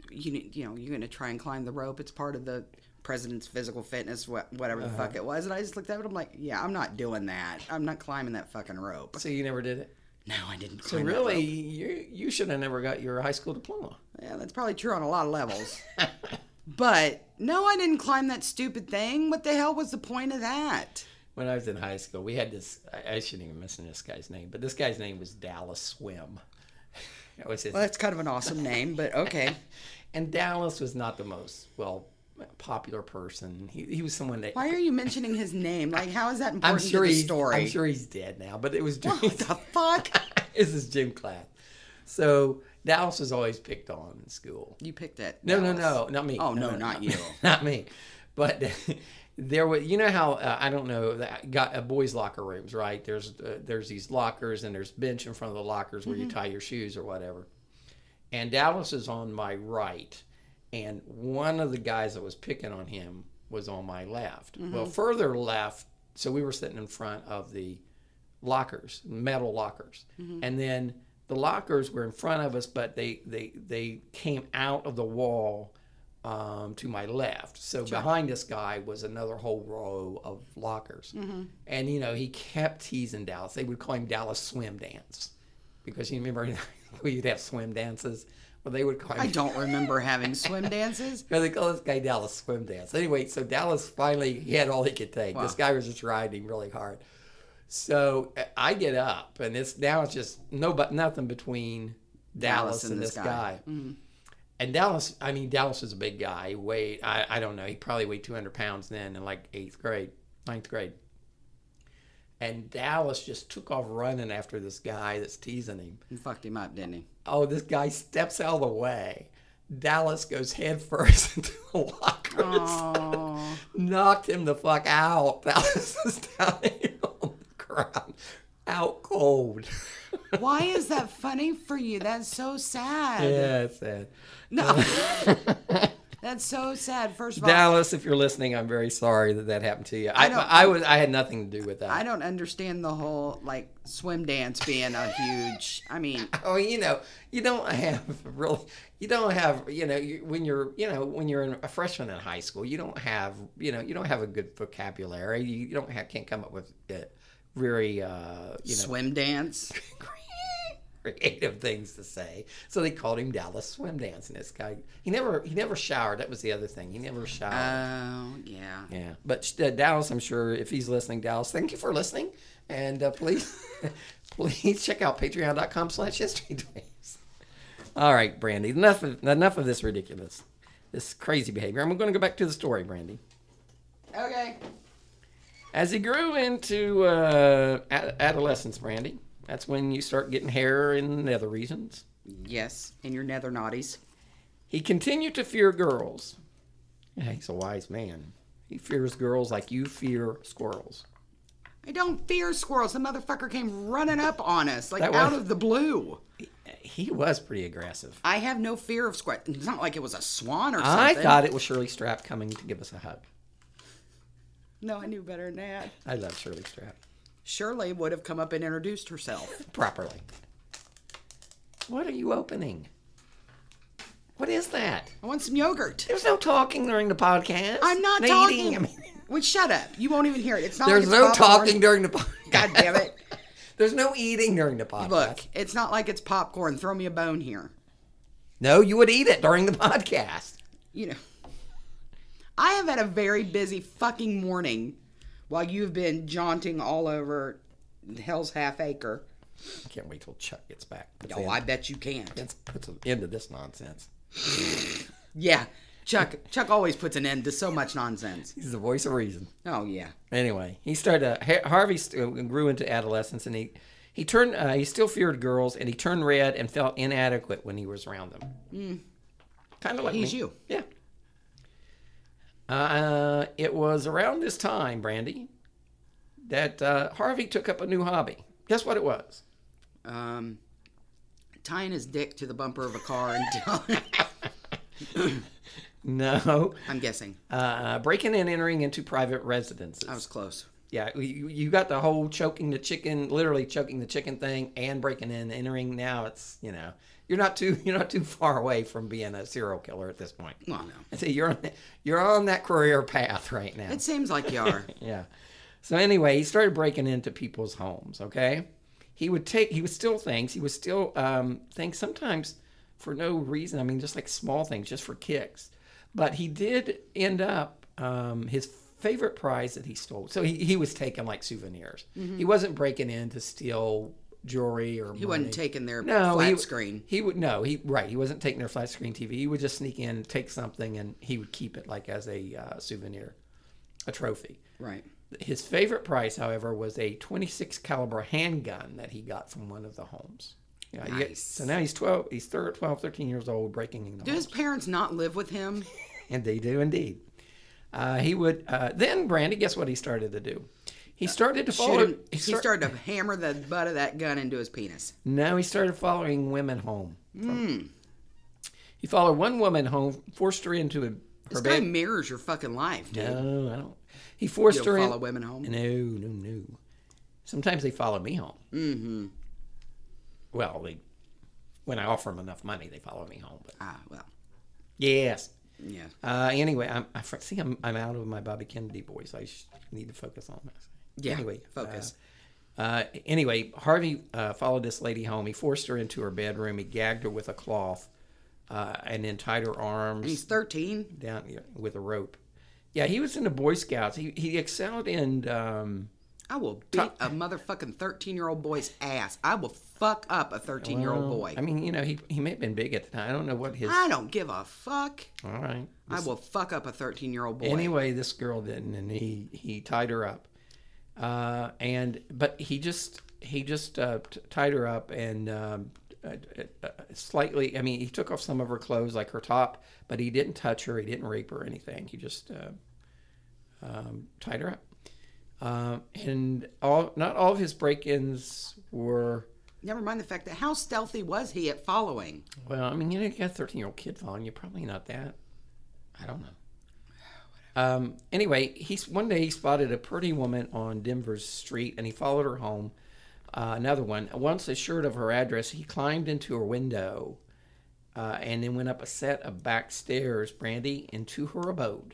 you you know, you're going to try and climb the rope. It's part of the president's physical fitness, whatever the uh-huh. fuck it was. And I just looked at it. I'm like, yeah, I'm not doing that. I'm not climbing that fucking rope. So you never did it? No, I didn't. So really, you you should have never got your high school diploma. Yeah, that's probably true on a lot of levels. But no, I didn't climb that stupid thing. What the hell was the point of that? When I was in high school, we had this. I, I shouldn't even mention this guy's name, but this guy's name was Dallas Swim. That was his. Well, that's kind of an awesome name, but okay. And Dallas was not the most well popular person. He he was someone that. Why are you mentioning his name? Like, how is that important I'm sure to the he's, story? I'm sure he's dead now, but it was. What the fuck? This is gym class. So Dallas was always picked on in school. You picked it. No, Dallas. no, no, not me. Oh no, no, not, not you. Not me. But there was, you know how uh, I don't know that got uh, boys' locker rooms, right? There's uh, there's these lockers and there's bench in front of the lockers where mm-hmm. you tie your shoes or whatever. And Dallas is on my right, and one of the guys that was picking on him was on my left. Mm-hmm. Well, further left, so we were sitting in front of the lockers, metal lockers, mm-hmm. and then the lockers were in front of us, but they they they came out of the wall um, to my left. So sure. Behind this guy was another whole row of lockers, mm-hmm. and you know he kept teasing Dallas. They would call him Dallas Swim Dance because you remember we'd have swim dances. Well, they would call him. I don't remember having swim dances. No, they call this guy Dallas Swim Dance. Anyway, so Dallas finally he had all he could take. Wow. This guy was just riding really hard. So I get up, and it's now it's just no, but nothing between Dallas, Dallas and, and this guy. guy. Mm-hmm. And Dallas, I mean, Dallas was a big guy. He weighed, I, I don't know, he probably weighed two hundred pounds then in like eighth grade, ninth grade. And Dallas just took off running after this guy that's teasing him. He fucked him up, didn't he? Oh, this guy steps out of the way. Dallas goes head first into the lockers. Oh. Knocked him the fuck out. Dallas is down here on the ground, out cold. Why is that funny for you? That's so sad. Yeah, it's sad. No. That's so sad. First of all, Dallas, if you're listening, I'm very sorry that that happened to you. I, I, I was, I had nothing to do with that. I don't understand the whole like swim dance being a huge. I mean, oh, you know, you don't have really, you don't have, you know, you, when you're, you know, when you're a freshman in high school, you don't have, you know, you don't have a good vocabulary. You, you don't have, can't come up with it very, uh, you know, swim dance. Creative things to say, so they called him Dallas Swim Dance. And this guy, he never, he never showered. That was the other thing. He never showered. Oh, yeah, yeah. But uh, Dallas, I'm sure if he's listening, Dallas, thank you for listening, and uh, please, please check out patreon dot com slash history dweebs. All right, Brandy, enough of enough of this ridiculous, this crazy behavior. I'm going to go back to the story, Brandy. Okay. As he grew into uh, ad- adolescence, Brandy. That's when you start getting hair in the nether regions. Yes, in your nether naughties. He continued to fear girls. Yeah, he's a wise man. He fears girls like you fear squirrels. I don't fear squirrels. The motherfucker came running up on us, like out of the blue. He, he was pretty aggressive. I have no fear of squirrels. It's not like it was a swan or something. I thought it was Shirley Strap coming to give us a hug. No, I knew better than that. I love Shirley Strap. Shirley would have come up and introduced herself. Properly. What are you opening? What is that? I want some yogurt. There's no talking during the podcast. I'm not no talking. Eating. I mean, well, shut up. You won't even hear it. It's not There's like it's no popcorn. talking during the podcast. God damn it. There's no eating during the podcast. Look, it's not like it's popcorn. Throw me a bone here. No, you would eat it during the podcast. You know. I have had a very busy fucking morning while you've been jaunting all over Hell's Half Acre. I can't wait till Chuck gets back. Oh, I bet you can't. Let's put an end to this nonsense. Yeah, Chuck Chuck always puts an end to so much nonsense. He's the voice of reason. Oh, yeah. Anyway, he started, uh, Harvey grew into adolescence, and he, he turned, uh, he still feared girls, and he turned red and felt inadequate when he was around them. Mm. Kind of like He's me. you. Yeah. Uh, it was around this time, Brandy, that uh, Harvey took up a new hobby. Guess what it was? Um, tying his dick to the bumper of a car and No. I'm guessing. Uh, breaking and entering into private residences. I was close. Yeah, you, you got the whole choking the chicken, literally choking the chicken thing, and breaking in, entering. Now it's you know you're not too you're not too far away from being a serial killer at this point. Well, no. See, you're on, you're on that career path right now. It seems like you are. Yeah. So anyway, he started breaking into people's homes. Okay, he would take he would steal things. He would steal um, things sometimes for no reason. I mean, just like small things, just for kicks. But he did end up um, his favorite prize that he stole. So he, he was taking like souvenirs. Mm-hmm. He wasn't breaking in to steal jewelry or he money. wasn't taking their no, flat he, screen. He would no, he right. He wasn't taking their flat screen T V. He would just sneak in, take something, and he would keep it like as a uh, souvenir, a trophy. Right. His favorite prize, however, was a twenty-six caliber handgun that he got from one of the homes. Yeah, nice. Get, so now he's twelve. He's twelve, thirteen years old, breaking into Do homes. his parents not live with him? And they do indeed. Uh, he would uh, then, Brandy. Guess what he started to do? He started to follow. Shoot him. He, He start- started to hammer the butt of that gun into his penis. No, he started following women home. From, Mm. He followed one woman home, forced her into a, her This bed. guy mirrors your fucking life, dude. No, I don't. He forced You her don't in. follow women home? No, no, no. Sometimes they follow me home. Mm-hmm. Well, they, when I offer them enough money, they follow me home. But Ah, well. yes. Yeah. Uh, anyway, I'm, I see I'm, I'm out of my Bobby Kennedy voice. I sh- need to focus on this. Yeah, Anyway, focus. Uh, uh, anyway, Harvey uh, followed this lady home. He forced her into her bedroom. He gagged her with a cloth, uh, and then tied her arms. And he's thirteen? Down with a rope. Yeah, he was in the Boy Scouts. He he excelled in. Um, I will beat a motherfucking thirteen-year-old boy's ass. I will fuck up a thirteen-year-old well, boy. I mean, you know, he he may have been big at the time. I don't know what his. I don't give a fuck. All right. I will fuck up a thirteen-year-old boy. Anyway, this girl didn't, and he, he tied her up, uh, and but he just he just uh, t- tied her up and um, uh, uh, slightly. I mean, he took off some of her clothes, like her top, but he didn't touch her. He didn't rape her or anything. He just uh, um, tied her up, uh, and all not all of his break-ins were. Never mind the fact that how stealthy was he at following? Well, I mean, you know, you got a thirteen-year-old kid following you. Probably not that. I don't know. Um, anyway, he's one day he spotted a pretty woman on Denver's street, and he followed her home. Uh, another one. Once assured of her address, he climbed into her window, uh, and then went up a set of back stairs, Brandy, into her abode.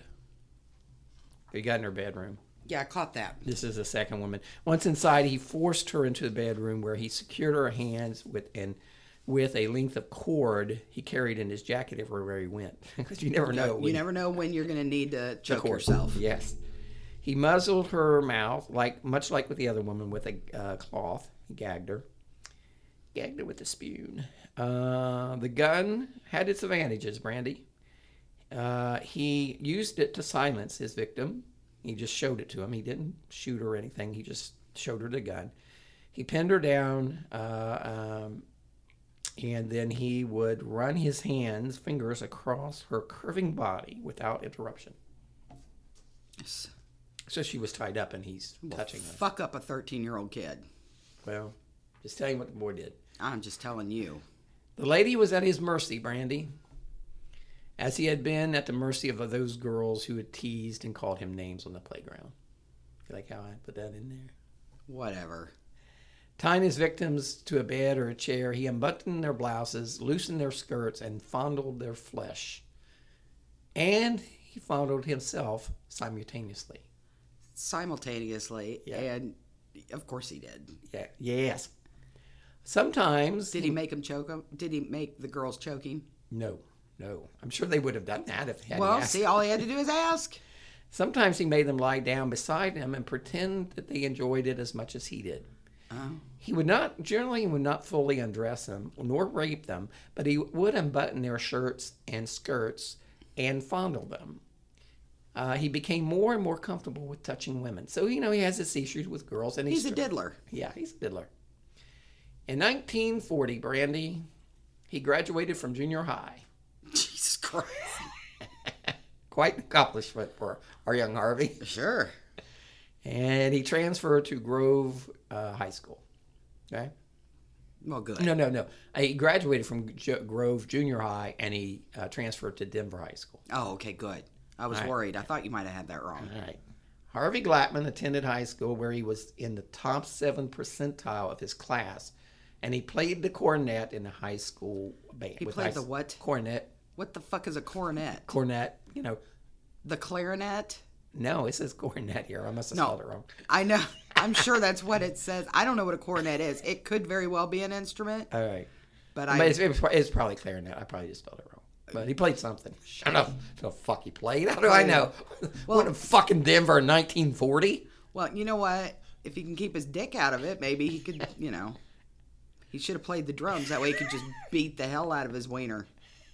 He got in her bedroom. Yeah, I caught that. This is the second woman. Once inside, he forced her into the bedroom, where he secured her hands with and with a length of cord he carried in his jacket everywhere he went. Because you never know. You never know when you're going to need to choke yourself. Yes. He muzzled her mouth, like much like with the other woman, with a uh, cloth. He gagged her. Gagged her with a spoon. Uh, the gun had its advantages, Brandy. Uh, he used it to silence his victim. He just showed it to him. He didn't shoot her or anything. He just showed her the gun. He pinned her down, uh, um, and then he would run his hands, fingers across her curving body without interruption. Yes. So she was tied up, and he's Well, touching her. fuck up a thirteen-year-old kid. Well, just tell you what the boy did. I'm just telling you. The lady was at his mercy, Brandy, as he had been at the mercy of those girls who had teased and called him names on the playground. You like how I put that in there? Whatever. Tying his victims to a bed or a chair, he unbuttoned their blouses, loosened their skirts, and fondled their flesh. And he fondled himself simultaneously. Simultaneously, Yeah. and of course he did. Yeah. Yes. Sometimes... Did he make him choke him? Did he make the girls choking? No. No. I'm sure they would have done that if he had Well, asked. see, all he had to do is ask. Sometimes he made them lie down beside him and pretend that they enjoyed it as much as he did. Oh. He would not, generally would not fully undress them, nor rape them, but he would unbutton their shirts and skirts and fondle them. Uh, he became more and more comfortable with touching women. So, you know, he has his issues with girls. And He's he's a diddler. Yeah, he's a diddler. In nineteen forty, Brandy, he graduated from junior high. Jesus Christ. Quite an accomplishment for our young Harvey. Sure. And he transferred to Grove uh, High School. Okay? Well, good. No, no, no. He graduated from J- Grove Junior High, and he uh, transferred to Denver High School. Oh, okay, good. I was All right. worried. I thought you might have had that wrong. All right. Harvey Glattman attended high school where he was in the top seven percentile of his class, and he played the cornet in the high school band. He with played high, the what? Cornet. What the fuck is a cornet? Cornet, you know. The clarinet? No, it says cornet here. I must have No. spelled it wrong. I know. I'm sure that's what it says. I don't know what a cornet is. It could very well be an instrument. All right. But But I... it's, it's, it's probably clarinet. I probably just spelled it wrong. But he played something. I don't know the fuck he played. How do I know? Well- What in fucking Denver in nineteen forty? Well, you know what? If he can keep his dick out of it, maybe he could, you know. He should have played the drums. That way he could just beat the hell out of his wiener.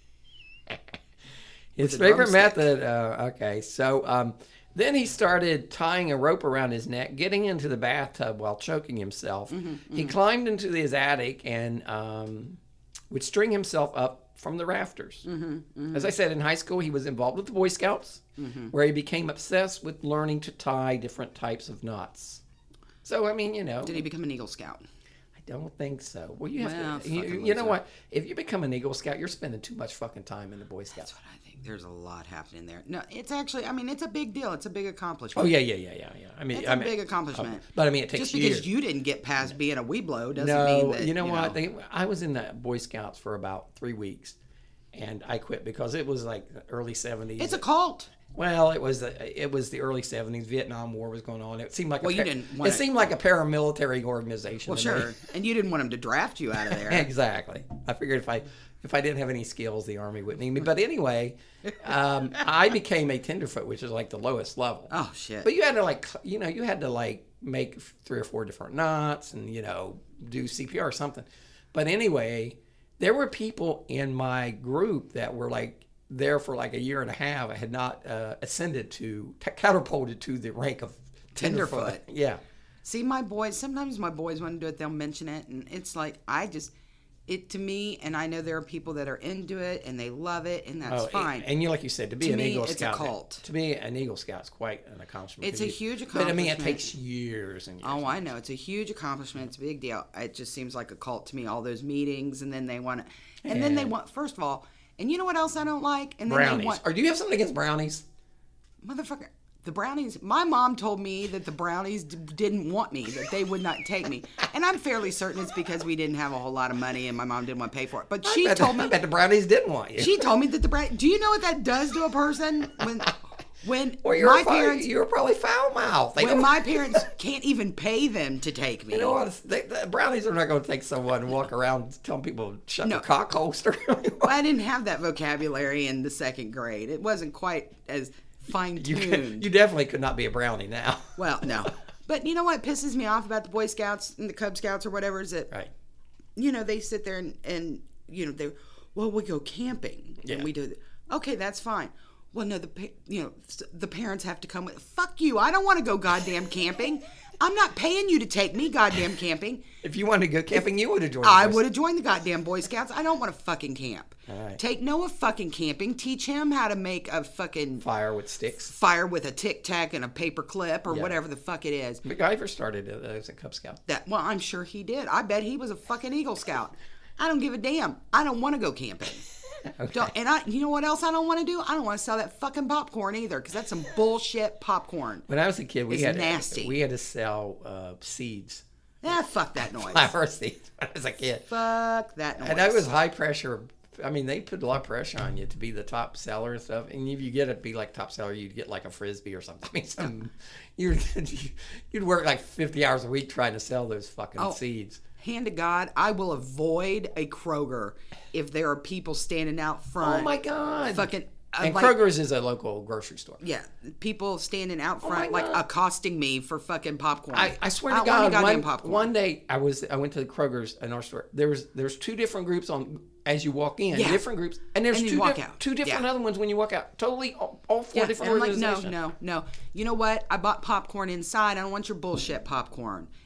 His a favorite drumstick. method, uh, okay, so um, then he started tying a rope around his neck, getting into the bathtub while choking himself. Mm-hmm, He climbed into his attic and um, would string himself up from the rafters. Mm-hmm, mm-hmm. As I said, in high school, he was involved with the Boy Scouts, Mm-hmm. where he became obsessed with learning to tie different types of knots. So, I mean, you know. Did he become an Eagle Scout? I don't think so. Well, you have Well, to. You, fucking you know loser. what? If you become an Eagle Scout, you're spending too much fucking time in the Boy Scouts. That's what I think. There's a lot happening there. No, it's actually, I mean, it's a big deal. It's a big accomplishment. Oh yeah, yeah, yeah, yeah, yeah. I mean, It's I a mean, big accomplishment. oh, but I mean, it takes Just because years. you didn't get past being a weeblo doesn't no, mean that, you know what? They, I was in the Boy Scouts for about three weeks, and I quit because it was like the early seventies. It's a cult. Well, it was the, it was the early seventies. Vietnam War was going on. It seemed like Well, a you par- didn't want it it- seemed like a paramilitary organization. Well, to me. sure. And you didn't want him to draft you out of there. Exactly. I figured if I if I didn't have any skills, the Army wouldn't need me. But anyway, um, I became a tenderfoot, which is like the lowest level. Oh, shit. But you had to like, you know, you had to like make three or four different knots and, you know, do C P R or something. But anyway, there were people in my group that were like there for like a year and a half. I had not uh, ascended to, t- catapulted to the rank of tenderfoot. Tenderfoot. Yeah. See, my boys, sometimes my boys want to do it, they'll mention it, and it's like, I just, it to me, and I know there are people that are into it, and they love it, and that's Oh, fine. And you, like you said, to be To an me, Eagle it's a Scout, cult. to be an Eagle Scout is quite an accomplishment. It's to a be- huge But I mean, it accomplishment. takes years and years. Oh, I know. It's a huge accomplishment. It's a big deal. It just seems like a cult to me, all those meetings, and then they want to, and then they Yeah. want, first of all, and you know what else I don't like? And then Brownies. they want, Or do you have something against brownies? motherfucker, the brownies, my mom told me that the brownies d- didn't want me, that they would not take me. And I'm fairly certain it's because we didn't have a whole lot of money and my mom didn't want to pay for it. But she I bet, told I me, bet the brownies didn't want you. she told me that the brown, do you know what that does to a person? When, when well, you're, my foul, parents, you're probably foul mouthed. They when don't- my parents can't even pay them to take me. You know what? They, the brownies are not going to take someone and walk around telling people to shut No. their cock holster. I didn't have that vocabulary in the second grade. It wasn't quite as fine you, tuned. you definitely could not be a brownie now. Well, no. But you know what pisses me off about the Boy Scouts and the Cub Scouts or whatever is that, Right. you know, they sit there and, and you know, they, well, we go camping Yeah. and we do, th- okay, that's fine. Well, no, the pa- you know s- the parents have to come with. Fuck you! I don't want to go goddamn camping. I'm not paying you to take me goddamn camping. If you wanted to go camping, you would have joined I us. would have joined the goddamn Boy Scouts. I don't want to fucking camp. All right. Take Noah fucking camping. Teach him how to make a fucking Fire with sticks. fire with a tic tac and a paper clip or Yeah. whatever the fuck it is. MacGyver started uh, as a Cub Scout. That well, I'm sure he did. I bet he was a fucking Eagle Scout. I don't give a damn. I don't want to go camping. Okay. Don't, and I, you know what else I don't want to do? I don't want to sell that fucking popcorn either, because that's some bullshit popcorn. When I was a kid, we It's had nasty. we had to sell uh, seeds, Ah, fuck that noise. flower seeds, when I was a kid. Fuck that noise. And that was high pressure. I mean, they put a lot of pressure on you to be the top seller and stuff. And if you get it, be like top seller, you'd get like a frisbee or something. I mean, some you'd you'd work like fifty hours a week trying to sell those fucking Oh. seeds. Hand to God, I will avoid a Kroger if there are people standing out front. Oh my god! Fucking. uh, and like- Kroger's is a local grocery store. Yeah, people standing out front, my like God. accosting me for fucking popcorn. I, I swear I to don't want God, any goddamn one, popcorn. one day I was I went to the Kroger's in our store. There's there's two different groups on as you walk in, Yeah. different groups, and there's And you two walk di- out. two different Yeah. other ones when you walk out. Totally all, all four Yeah, different and I'm like, no, organizations. no, no. You know what? I bought popcorn inside. I don't want your bullshit popcorn.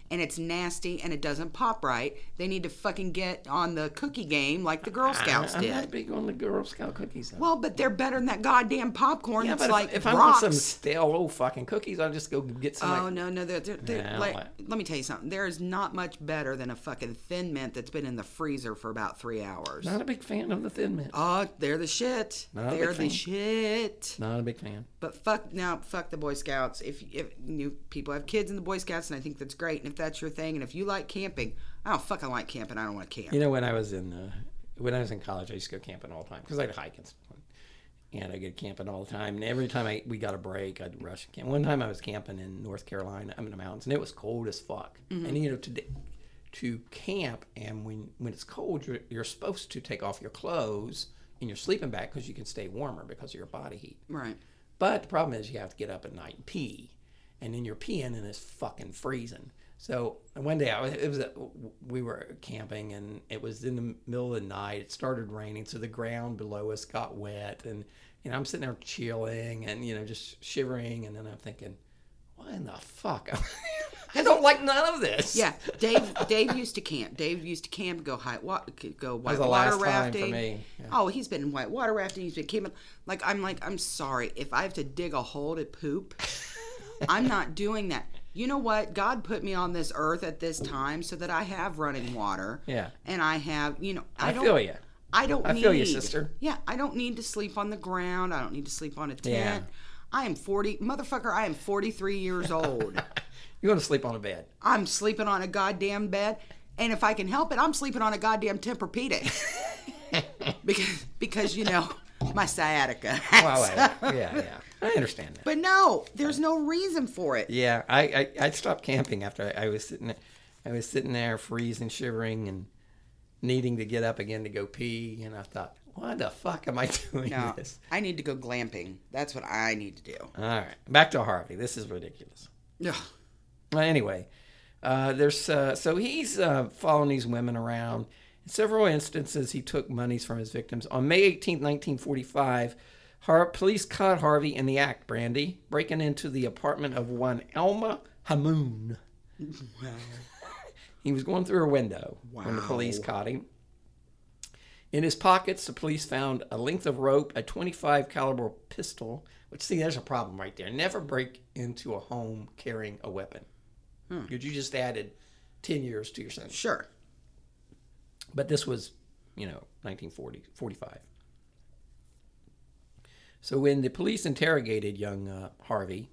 and it's nasty and it doesn't pop right, they need to fucking get on the cookie game like the Girl Scouts I, I'm did. I'm not big on the Girl Scout cookies. Though. Well, but they're better than that goddamn popcorn yeah, that's but like if, if I rocks. want some stale old fucking cookies, I'll just go get some. Oh, like, no, no. They're, they're, they're, Nah, I don't like, like- let me tell you something. There is not much better than a fucking Thin Mint that's been in the freezer for about three hours. Not a big fan of the Thin Mint. Oh, they're the shit. Not a they're big the fan. shit. Not a big fan. But fuck now, fuck the Boy Scouts. If if you people have kids in the Boy Scouts, and I think that's great, and if that's your thing, and if you like camping, I don't fucking like camping. I don't want to camp. You know, when I was in uh, when I was in college, I used to go camping all the time because I'd hike and stuff. And I get camping all the time. And every time I we got a break, I'd rush and camp. One time I was camping in North Carolina, I'm in the mountains, and it was cold as fuck. Mm-hmm. And you know, to to camp, and when when it's cold, you're, you're supposed to take off your clothes in your sleeping bag because you can stay warmer because of your body heat. Right. But the problem is you have to get up at night and pee, and then you're peeing and it's fucking freezing. So one day I was, it was a, we were camping and it was in the middle of the night. It started raining, so the ground below us got wet, and you know I'm sitting there chilling and you know just shivering, and then I'm thinking, what in the fuck? I don't like none of this. Yeah, Dave. Dave used to camp. Dave used to camp, go high, wa- go white was the water last time rafting. for me. Yeah. Oh, he's been in white water rafting. He's been camping. Like I'm like I'm sorry if I have to dig a hole to poop. I'm not doing that. You know what? God put me on this earth at this time so that I have running water. Yeah. And I have, you know, I, I don't. feel you. I don't I need. feel you, sister. Yeah, I don't need to sleep on the ground. I don't need to sleep on a tent. Yeah. I am forty, motherfucker. I am forty-three years old. You want to sleep on a bed? I'm sleeping on a goddamn bed, and if I can help it, I'm sleeping on a goddamn Tempur-Pedic. because, because you know, my sciatica. Well, yeah, yeah. I understand that. But no, there's no reason for it. Yeah, I, I, I stopped camping after I, I was sitting there, I was sitting there freezing, shivering, and needing to get up again to go pee, and I thought, why the fuck am I doing No, this? I need to go glamping. That's what I need to do. All right, back to Harvey. This is ridiculous. Ugh. Well, anyway, uh, there's uh, so he's uh, following these women around. In several instances, he took monies from his victims. On May eighteenth, nineteen forty-five, Har- police caught Harvey in the act, Brandy, breaking into the apartment of one Elma Hamoon. Wow. He was going through her window when the Wow. police caught him. In his pockets, the police found a length of rope, a twenty-five caliber pistol, which, see, there's a problem right there. Never break into a home carrying a weapon. Hmm. Because you just added ten years to your sentence. Sure. But this was, you know, nineteen forty, forty-five. So when the police interrogated young uh, Harvey,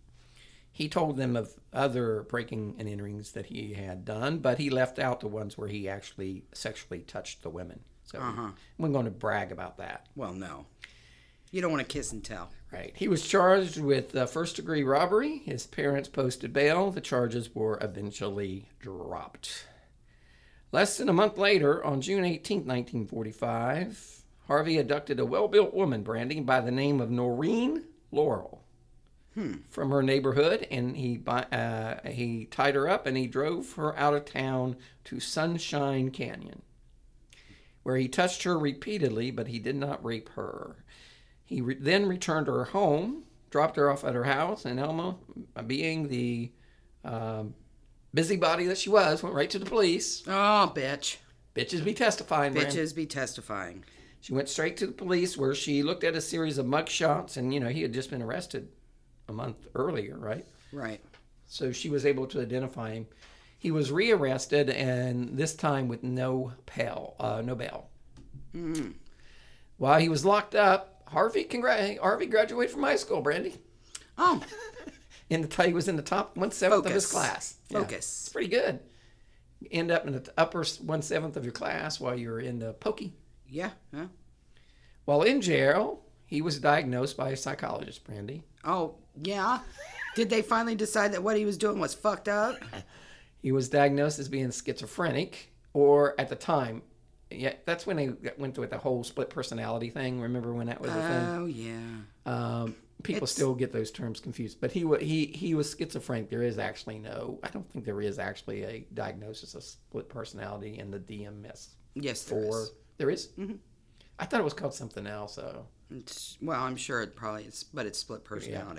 he told them of other breaking and enterings that he had done, but he left out the ones where he actually sexually touched the women. So Uh-huh. I'm not going to brag about that. Well, no. You don't want to kiss and tell. Right. He was charged with uh, first-degree robbery. His parents posted bail. The charges were eventually dropped. Less than a month later, on June eighteenth, nineteen forty-five, Harvey abducted a well-built woman, Brandy, by the name of Noreen Laurel Hmm. from her neighborhood, and he bu- uh, he tied her up and he drove her out of town to Sunshine Canyon, where he touched her repeatedly, but he did not rape her. He re- then returned to her home, dropped her off at her house, and Elma, being the um, busybody that she was, went right to the police. Oh, bitch. Bitches be testifying, Brand. Bitches be testifying. She went straight to the police, where she looked at a series of mug shots, and, you know, he had just been arrested a month earlier, right? Right. So she was able to identify him. He was rearrested, and this time with no bail. Uh, no bail. Mm-hmm. While he was locked up, Harvey congra- Harvey graduated from high school, Brandy. Oh. In the t- he was in the top one seventh of his Focus. class. Yeah, Focus. it's pretty good. End up in the upper one seventh of your class while you were in the pokey. Yeah. Huh? While in jail, he was diagnosed by a psychologist, Brandy. Oh, yeah. Did they finally decide that what he was doing was fucked up? He was diagnosed as being schizophrenic, or at the time, yeah, that's when they went through the whole split personality thing. Remember when that was a thing? Oh, yeah. Um, people It's- still get those terms confused. But he wa- he he was schizophrenic. There is actually no, I don't think there is actually a diagnosis of split personality in the D M S Yes, there four. is. There is? Mm-hmm. I thought it was called something else. So It's, well, I'm sure it probably is, but it's split personality.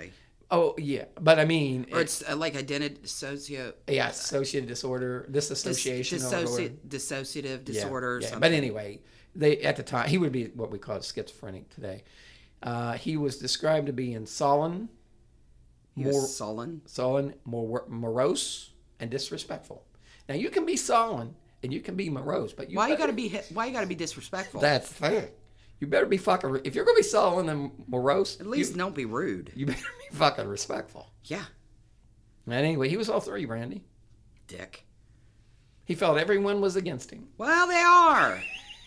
Oh, yeah. But I mean... Or it's uh, like identity socio... Yeah, associative disorder, disassociation Dis- or dissoci- dissociative disorder or yeah, yeah. something. But anyway, they at the time, he would be what we call schizophrenic today. Uh, he was described to be in sullen, He more was sullen. sullen, more morose, and disrespectful. Now, you can be sullen and you can be morose, but you Why you better- gotta be hi- Why you gotta be disrespectful? That's the thing. You better be fucking... If you're going to be sullen and morose... At least you, don't be rude. you better be fucking respectful. Yeah, And anyway, he was all three, Brandy. dick. He felt everyone was against him. Well, they are.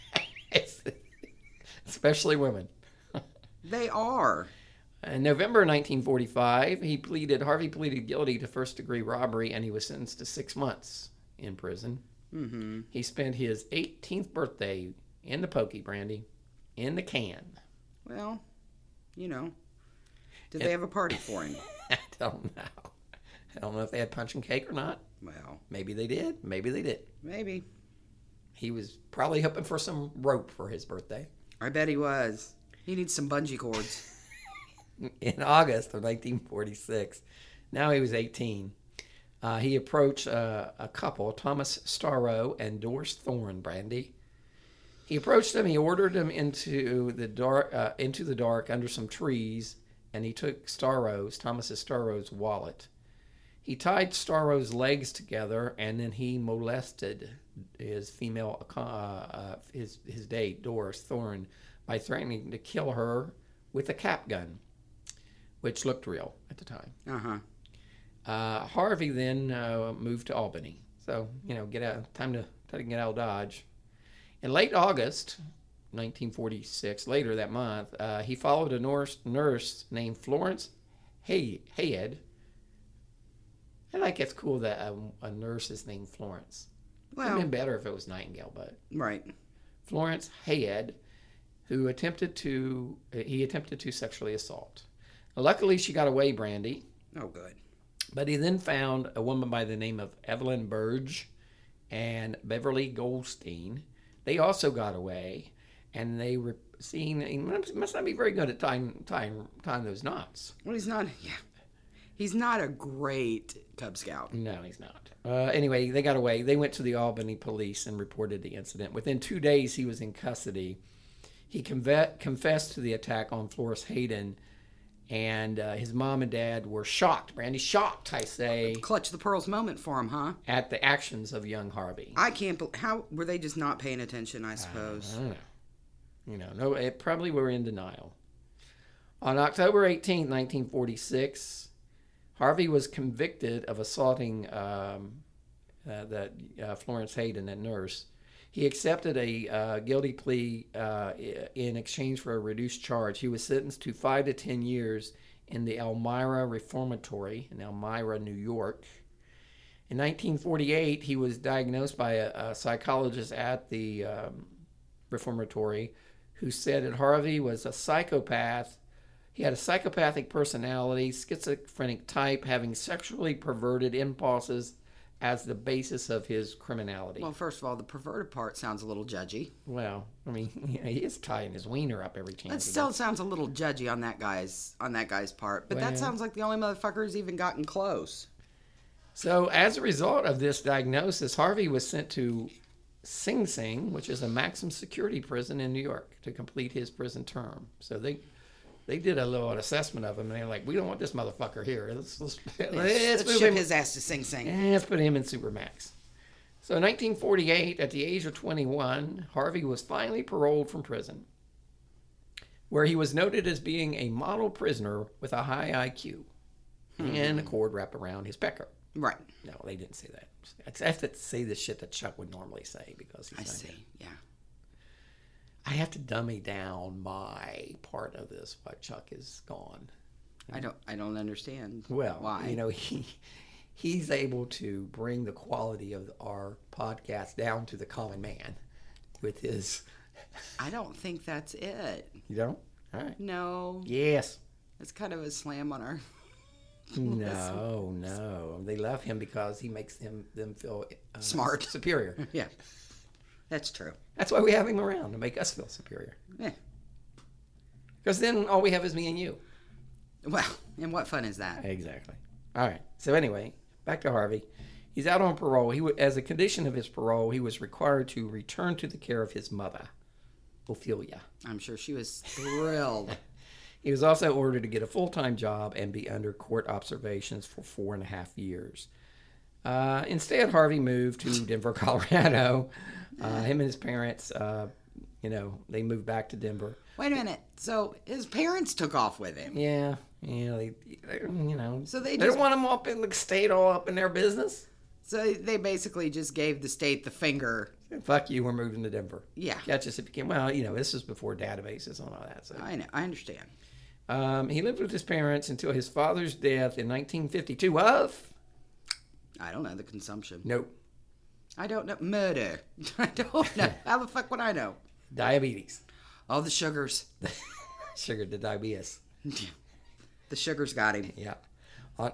Especially women. They are. In November nineteen forty-five, he pleaded, Harvey pleaded guilty to first-degree robbery, and he was sentenced to six months in prison. Mm-hmm. He spent his eighteenth birthday in the pokey, Brandy, in the can. Well, you know, did they have a party for him? I don't know. I don't know if they had punch and cake or not. Well, Maybe they did. Maybe they did. maybe. He was probably hoping for some rope for his birthday. I bet he was. He needs some bungee cords. In August of nineteen forty-six, now he was eighteen, uh, he approached uh, a couple, Thomas Starrow and Doris Thorne, Brandy. He approached them. He ordered them into the dark, uh, into the dark under some trees, and he took Starrow's, Thomas's Starrow's wallet. He tied Starrow's legs together, and then he molested his female, uh, uh, his his date, Doris Thorne, by threatening to kill her with a cap gun, which looked real at the time. Uh-huh. Uh, Harvey then uh, moved to Albany. So, you know, get out, time to, time to get out of Dodge. In late August nineteen forty-six, later that month, uh, he followed a nurse, nurse named Florence Hay, Hayed. I like it's cool that a, a nurse is named Florence. It would Well, have been better if it was Nightingale, but right. Florence Hayed, who attempted to, he attempted to sexually assault. Luckily, she got away, Brandy. Oh, good. But he then found a woman by the name of Evelyn Burge and Beverly Goldstein. They also got away, and they were seen. He must not be very good at tying, tying, tying those knots. Well, he's not. Yeah, he's not a great Cub Scout. No, he's not. Uh, anyway, they got away. They went to the Albany police and reported the incident. Within two days, he was in custody. He conve- confessed to the attack on Florence Hayden. And uh, his mom and dad were shocked, Brandy, shocked, I say, Clutch the pearls moment for him, huh? at the actions of young Harvey. I can't. Be- how were they just not paying attention? I suppose. I don't know. You know, no, it probably were in denial. On October eighteenth, nineteen forty-six, Harvey was convicted of assaulting um, uh, that uh, Florence Hayden, that nurse. He accepted a uh, guilty plea uh, in exchange for a reduced charge. He was sentenced to five to ten years in the Elmira Reformatory in Elmira, New York. In nineteen forty-eight, he was diagnosed by a, a psychologist at the um, Reformatory who said that Harvey was a psychopath. He had a psychopathic personality, schizophrenic type, having sexually perverted impulses as the basis of his criminality. Well, first of all, the perverted part sounds a little judgy. Well, I mean, you know, he is tying his wiener up every chance. That he still gets. sounds a little judgy on that guy's on that guy's part. But Well- that sounds like the only motherfucker who's even gotten close. So, as a result of this diagnosis, Harvey was sent to Sing Sing, which is a maximum security prison in New York, to complete his prison term. So they they did a little assessment of him, and they're like, "We don't want this motherfucker here. Let's let's, let's, Let's move ship him. his ass to Sing Sing. Eh, let's put him in Supermax." So, in nineteen forty-eight, at the age of twenty-one, Harvey was finally paroled from prison, where he was noted as being a model prisoner with a high I Q and a cord wrapped around his pecker. Right. No, they didn't say that. I have to say the shit that Chuck would normally say because he's I not see. here. Yeah. I have to dummy down my part of this while Chuck is gone. I don't. I don't understand. Well, why? you know, he he's able to bring the quality of our podcast down to the common man with his. I don't think that's it. You don't? All right. No. Yes. It's kind of a slam on our. No, no. They love him because he makes them them feel uh, Smart. superior. Yeah. That's true. That's why we have him around, to make us feel superior. Yeah. Because then all we have is me and you. Well, and what fun is that? Exactly. All right. So anyway, back to Harvey. He's out on parole. He, w- as a condition of his parole, he was required to return to the care of his mother, Ophelia. I'm sure she was thrilled. He was also ordered to get a full-time job and be under court observations for four and a half years. Uh, instead, Harvey moved to Denver, Colorado. Uh, him and his parents, uh, you know, they moved back to Denver. Wait a minute. So his parents took off with him. Yeah, yeah, they, they you know, So they they just- don't want him up in the state, all up in their business. So they basically just gave the state the finger. Fuck you, we're moving to Denver. Yeah. Catch us if you can. Well, you know, this is before databases and all that. So. I know. I understand. Um, he lived with his parents until his father's death in nineteen fifty-two of... I don't know the consumption. Nope. I don't know. Murder. I don't know. How the fuck would I know? Diabetes. All the sugars. Sugar to diabetes. The sugars got him. Yeah. On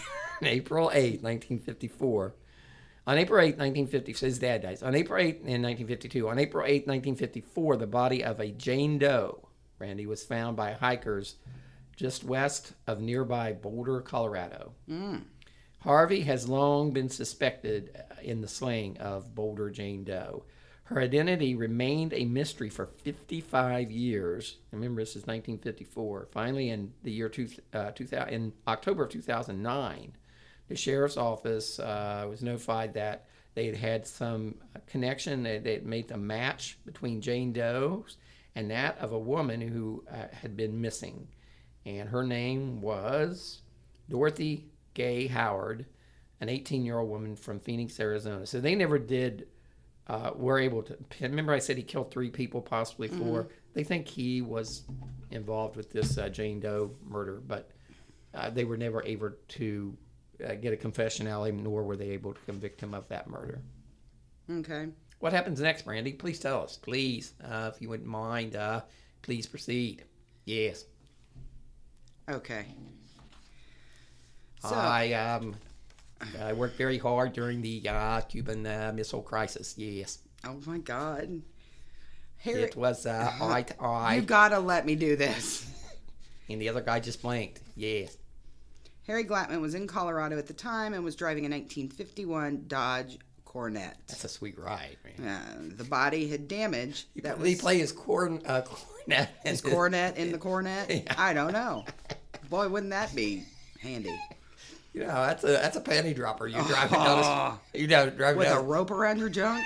April eighth, nineteen fifty-four. On April eighth, nineteen fifty, so his dad dies. On April eighth in nineteen fifty-two. On April eighth, nineteen fifty-four, the body of a Jane Doe, Randy, was found by hikers just west of nearby Boulder, Colorado. Mm. Harvey has long been suspected in the slaying of Boulder Jane Doe. Her identity remained a mystery for fifty-five years. Remember, this is nineteen fifty-four. Finally, in the year two, uh, two thousand, in October of two thousand nine, the sheriff's office uh, was notified that they had had some connection. They, they had made a match between Jane Doe's and that of a woman who uh, had been missing. And her name was Dorothy Gay Howard, an eighteen-year-old woman from Phoenix, Arizona. So they never did, uh, were able to, remember I said he killed three people, possibly four. Mm-hmm. They think he was involved with this uh, Jane Doe murder, but uh, they were never able to uh, get a confession out of him, nor were they able to convict him of that murder. Okay. What happens next, Brandy? Please tell us. Please, uh, if you wouldn't mind, uh, please proceed. Yes. Okay. So, I um, I worked very hard during the uh, Cuban uh, Missile Crisis. Yes. Oh my God. Harry, It was uh, eye to eye. you gotta let me do this. And the other guy just blinked. Yes. Harry Glattman was in Colorado at the time and was driving a nineteen fifty-one Dodge Coronet. That's a sweet ride, man. Uh, the body had damage. He, that he was play his corn, uh, cornet. his coronet in the coronet. Yeah. I don't know. Boy, wouldn't that be handy? You know, that's a that's a panty dropper. You're driving down the, you know, driving With down, a rope around your junk?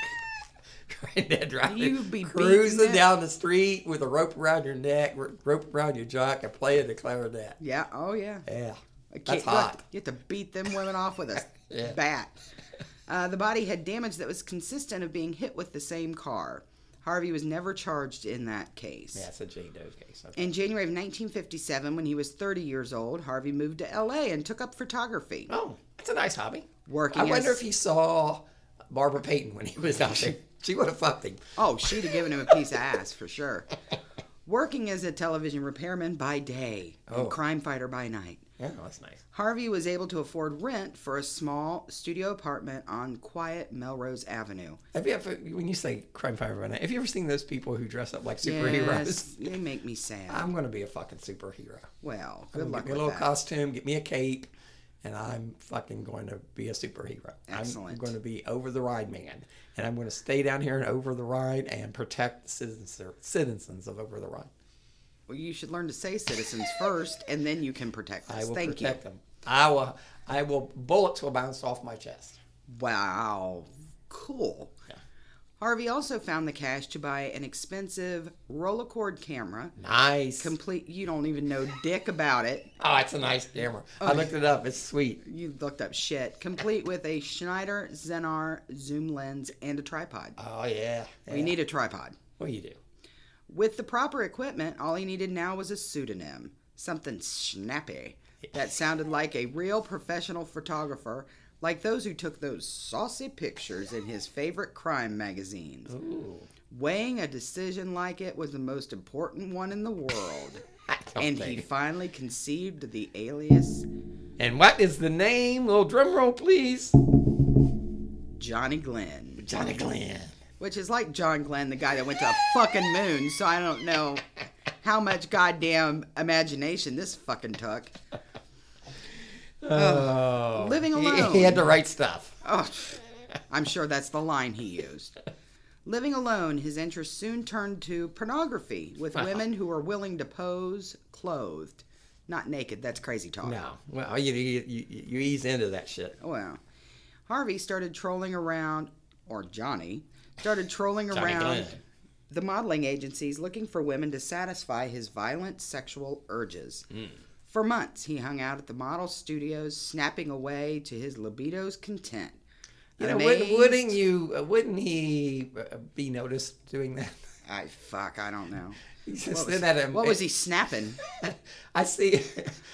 driving, You'd be cruising beating down the street with a rope around your neck, rope around your junk, and playing the clarinet. Yeah. Oh yeah. Yeah, A kid- that's hot. You have to beat them women off with a Yeah. bat. Uh, the body had damage that was consistent of being hit with the same car. Harvey was never charged in that case. Yeah, it's a Jane Doe case. Okay. In January of nineteen fifty-seven, when he was thirty years old, Harvey moved to L A and took up photography. Oh, that's a nice hobby. Working I wonder as- if he saw Barbara Payton when he was out there. She would have fucked him. Oh, she'd have given him a piece of ass for sure. Working as a television repairman by day Oh. and crime fighter by night. Yeah, that's nice. Harvey was able to afford rent for a small studio apartment on quiet Melrose Avenue. Have you ever, when you say crime fighter right now, have you ever seen those people who dress up like superheroes? Yes, they make me sad. I'm going to be a fucking superhero. Well, I'm good gonna luck get with me a little that. costume, get me a cape, and I'm fucking going to be a superhero. Excellent. I'm going to be over the ride man, and I'm going to stay down here and over the ride and protect the citizens citizens of over the ride. Well, you should learn to say citizens first, and then you can protect us. I will Thank protect you. them. I will. I will. Bullets will bounce off my chest. Wow. Cool. Yeah. Harvey also found the cash to buy an expensive Rolleicord camera. Nice. Complete. You don't even know dick about it. Oh, it's a nice camera. I looked it up. It's sweet. You looked up shit. Complete with a Schneider Xenar zoom lens and a tripod. Oh yeah. We yeah. need a tripod. What do you do? With the proper equipment, all he needed now was a pseudonym. Something snappy that sounded like a real professional photographer, like those who took those saucy pictures in his favorite crime magazines. Ooh. Weighing a decision like it was the most important one in the world. I don't And think. he finally conceived the alias And what is the name? Little drum roll, please. Johnny Glenn. Johnny Glenn. Which is like John Glenn, the guy that went to the fucking moon, so I don't know how much goddamn imagination this fucking took. Oh, living he- alone. He, had the right stuff. Oh, I'm sure that's the line he used. Living alone, his interest soon turned to pornography with women who were willing to pose clothed. Not naked, that's crazy talk. No, well, you, you, you, you ease into that shit. Well, Harvey started trolling around, or Johnny, started trolling Johnny around Glenn. the modeling agencies looking for women to satisfy his violent sexual urges. Mm. For months, he hung out at the model studios, snapping away to his libido's content. You know, Amazed- wouldn't, wouldn't you? Uh, wouldn't he uh, be noticed doing that? I fuck, I don't know. He just What did was, that at- what was he snapping? I see.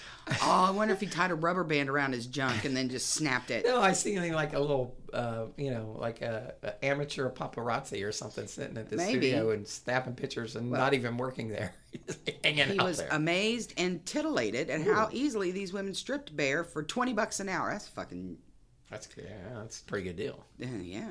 Oh, I wonder if he tied a rubber band around his junk and then just snapped it. No, I see him like a little, uh, you know, like a, a amateur paparazzi or something sitting at the Maybe. studio and snapping pictures and Well, not even working there, just hanging He out was there. amazed and titillated at how easily these women stripped bare for twenty bucks an hour. That's fucking, That's yeah, that's a pretty good deal. uh, yeah.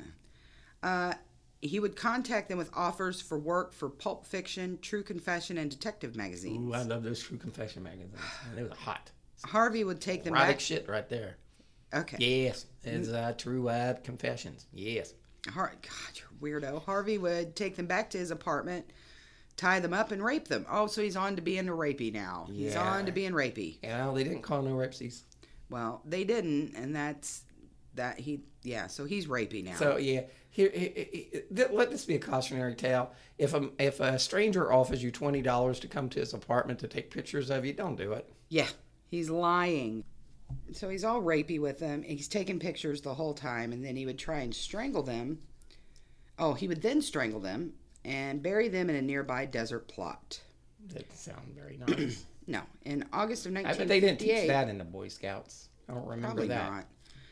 Uh, he would contact them with offers for work for Pulp Fiction, True Confession, and detective magazines. Ooh, I love those True Confession magazines. Man, they were hot. Harvey would take them Erotic back. shit right there. Okay. Yes, it's uh, True uh, Confessions. Yes. Har- God, you're a weirdo. Harvey would take them back to his apartment, tie them up, and rape them. Oh, so he's on to being a rapey now. He's Yeah. on to being rapey. Yeah, they didn't call no Ripsies. Well, they didn't, and that's that he. Yeah, so he's rapey now. So yeah, here, here- here- th- let this be a cautionary tale. If a if a stranger offers you twenty dollars to come to his apartment to take pictures of you, don't do it. Yeah, he's lying. So he's all rapey with them. He's taking pictures the whole time, and then he would try and strangle them. Oh, he would then strangle them and bury them in a nearby desert plot. That sounds very nice. No, in August of I nineteen bet they didn't teach fifty-eight. that in the Boy Scouts. I don't remember Probably that. not.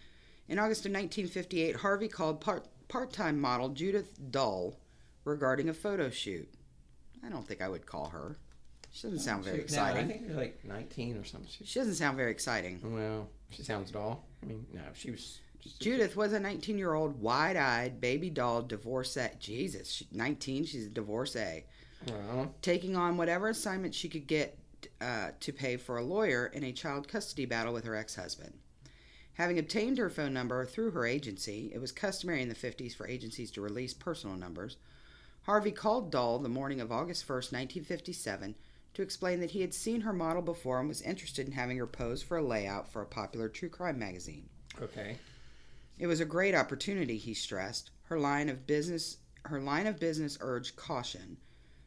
In August of nineteen fifty-eight, Harvey called part, part-time model Judith Dull regarding a photo shoot. I don't think I would call her. She doesn't sound very No, I exciting. think they're like nineteen or something. She, She doesn't sound very exciting. well, she sounds dull. I mean, no, she was. Just, Judith was a nineteen-year-old, wide-eyed baby doll divorcee. Jesus, she, nineteen, she's a divorcee. Well, Taking on whatever assignment she could get uh, to pay for a lawyer in a child custody battle with her ex-husband. Having obtained her phone number through her agency, it was customary in the fifties for agencies to release personal numbers. Harvey called Dull the morning of August first, nineteen fifty-seven, to explain that he had seen her model before and was interested in having her pose for a layout for a popular true crime magazine. okay. It was a great opportunity, he stressed. Her line of business, her line of business urged caution,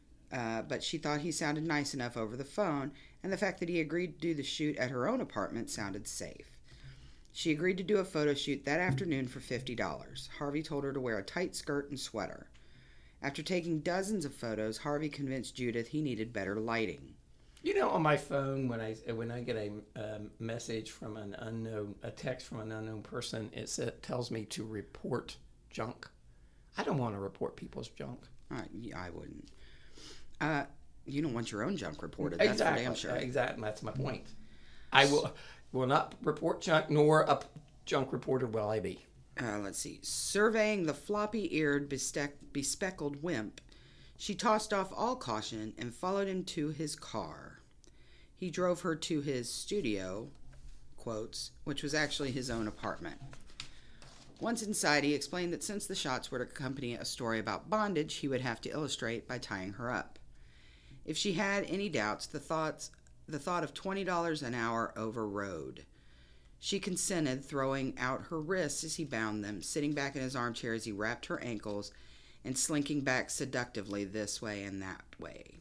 uh, but she thought he sounded nice enough over the phone, and the fact that he agreed to do the shoot at her own apartment sounded safe. She agreed to do a photo shoot that afternoon for fifty dollars. Harvey told her to wear a tight skirt and sweater. After taking dozens of photos, Harvey convinced Judith he needed better lighting. You know, on my phone, when I when I get a um, message from an unknown, a text from an unknown person, it sa- tells me to report junk. I don't want to report people's junk. Uh, yeah, I wouldn't. Uh, you don't want your own junk reported, that's exactly, for damn sure. Exactly, that's my point. I will will not report junk, nor a p- junk reporter will I be. Uh, let's see. Surveying the floppy-eared, besteck- bespeckled wimp, she tossed off all caution and followed him to his car. He drove her to his studio, quotes, which was actually his own apartment. Once inside, he explained that since the shots were to accompany a story about bondage, he would have to illustrate by tying her up. If she had any doubts, the thoughts, the thought of twenty dollars an hour overrode. She consented, throwing out her wrists as he bound them, sitting back in his armchair as he wrapped her ankles, and slinking back seductively this way and that way.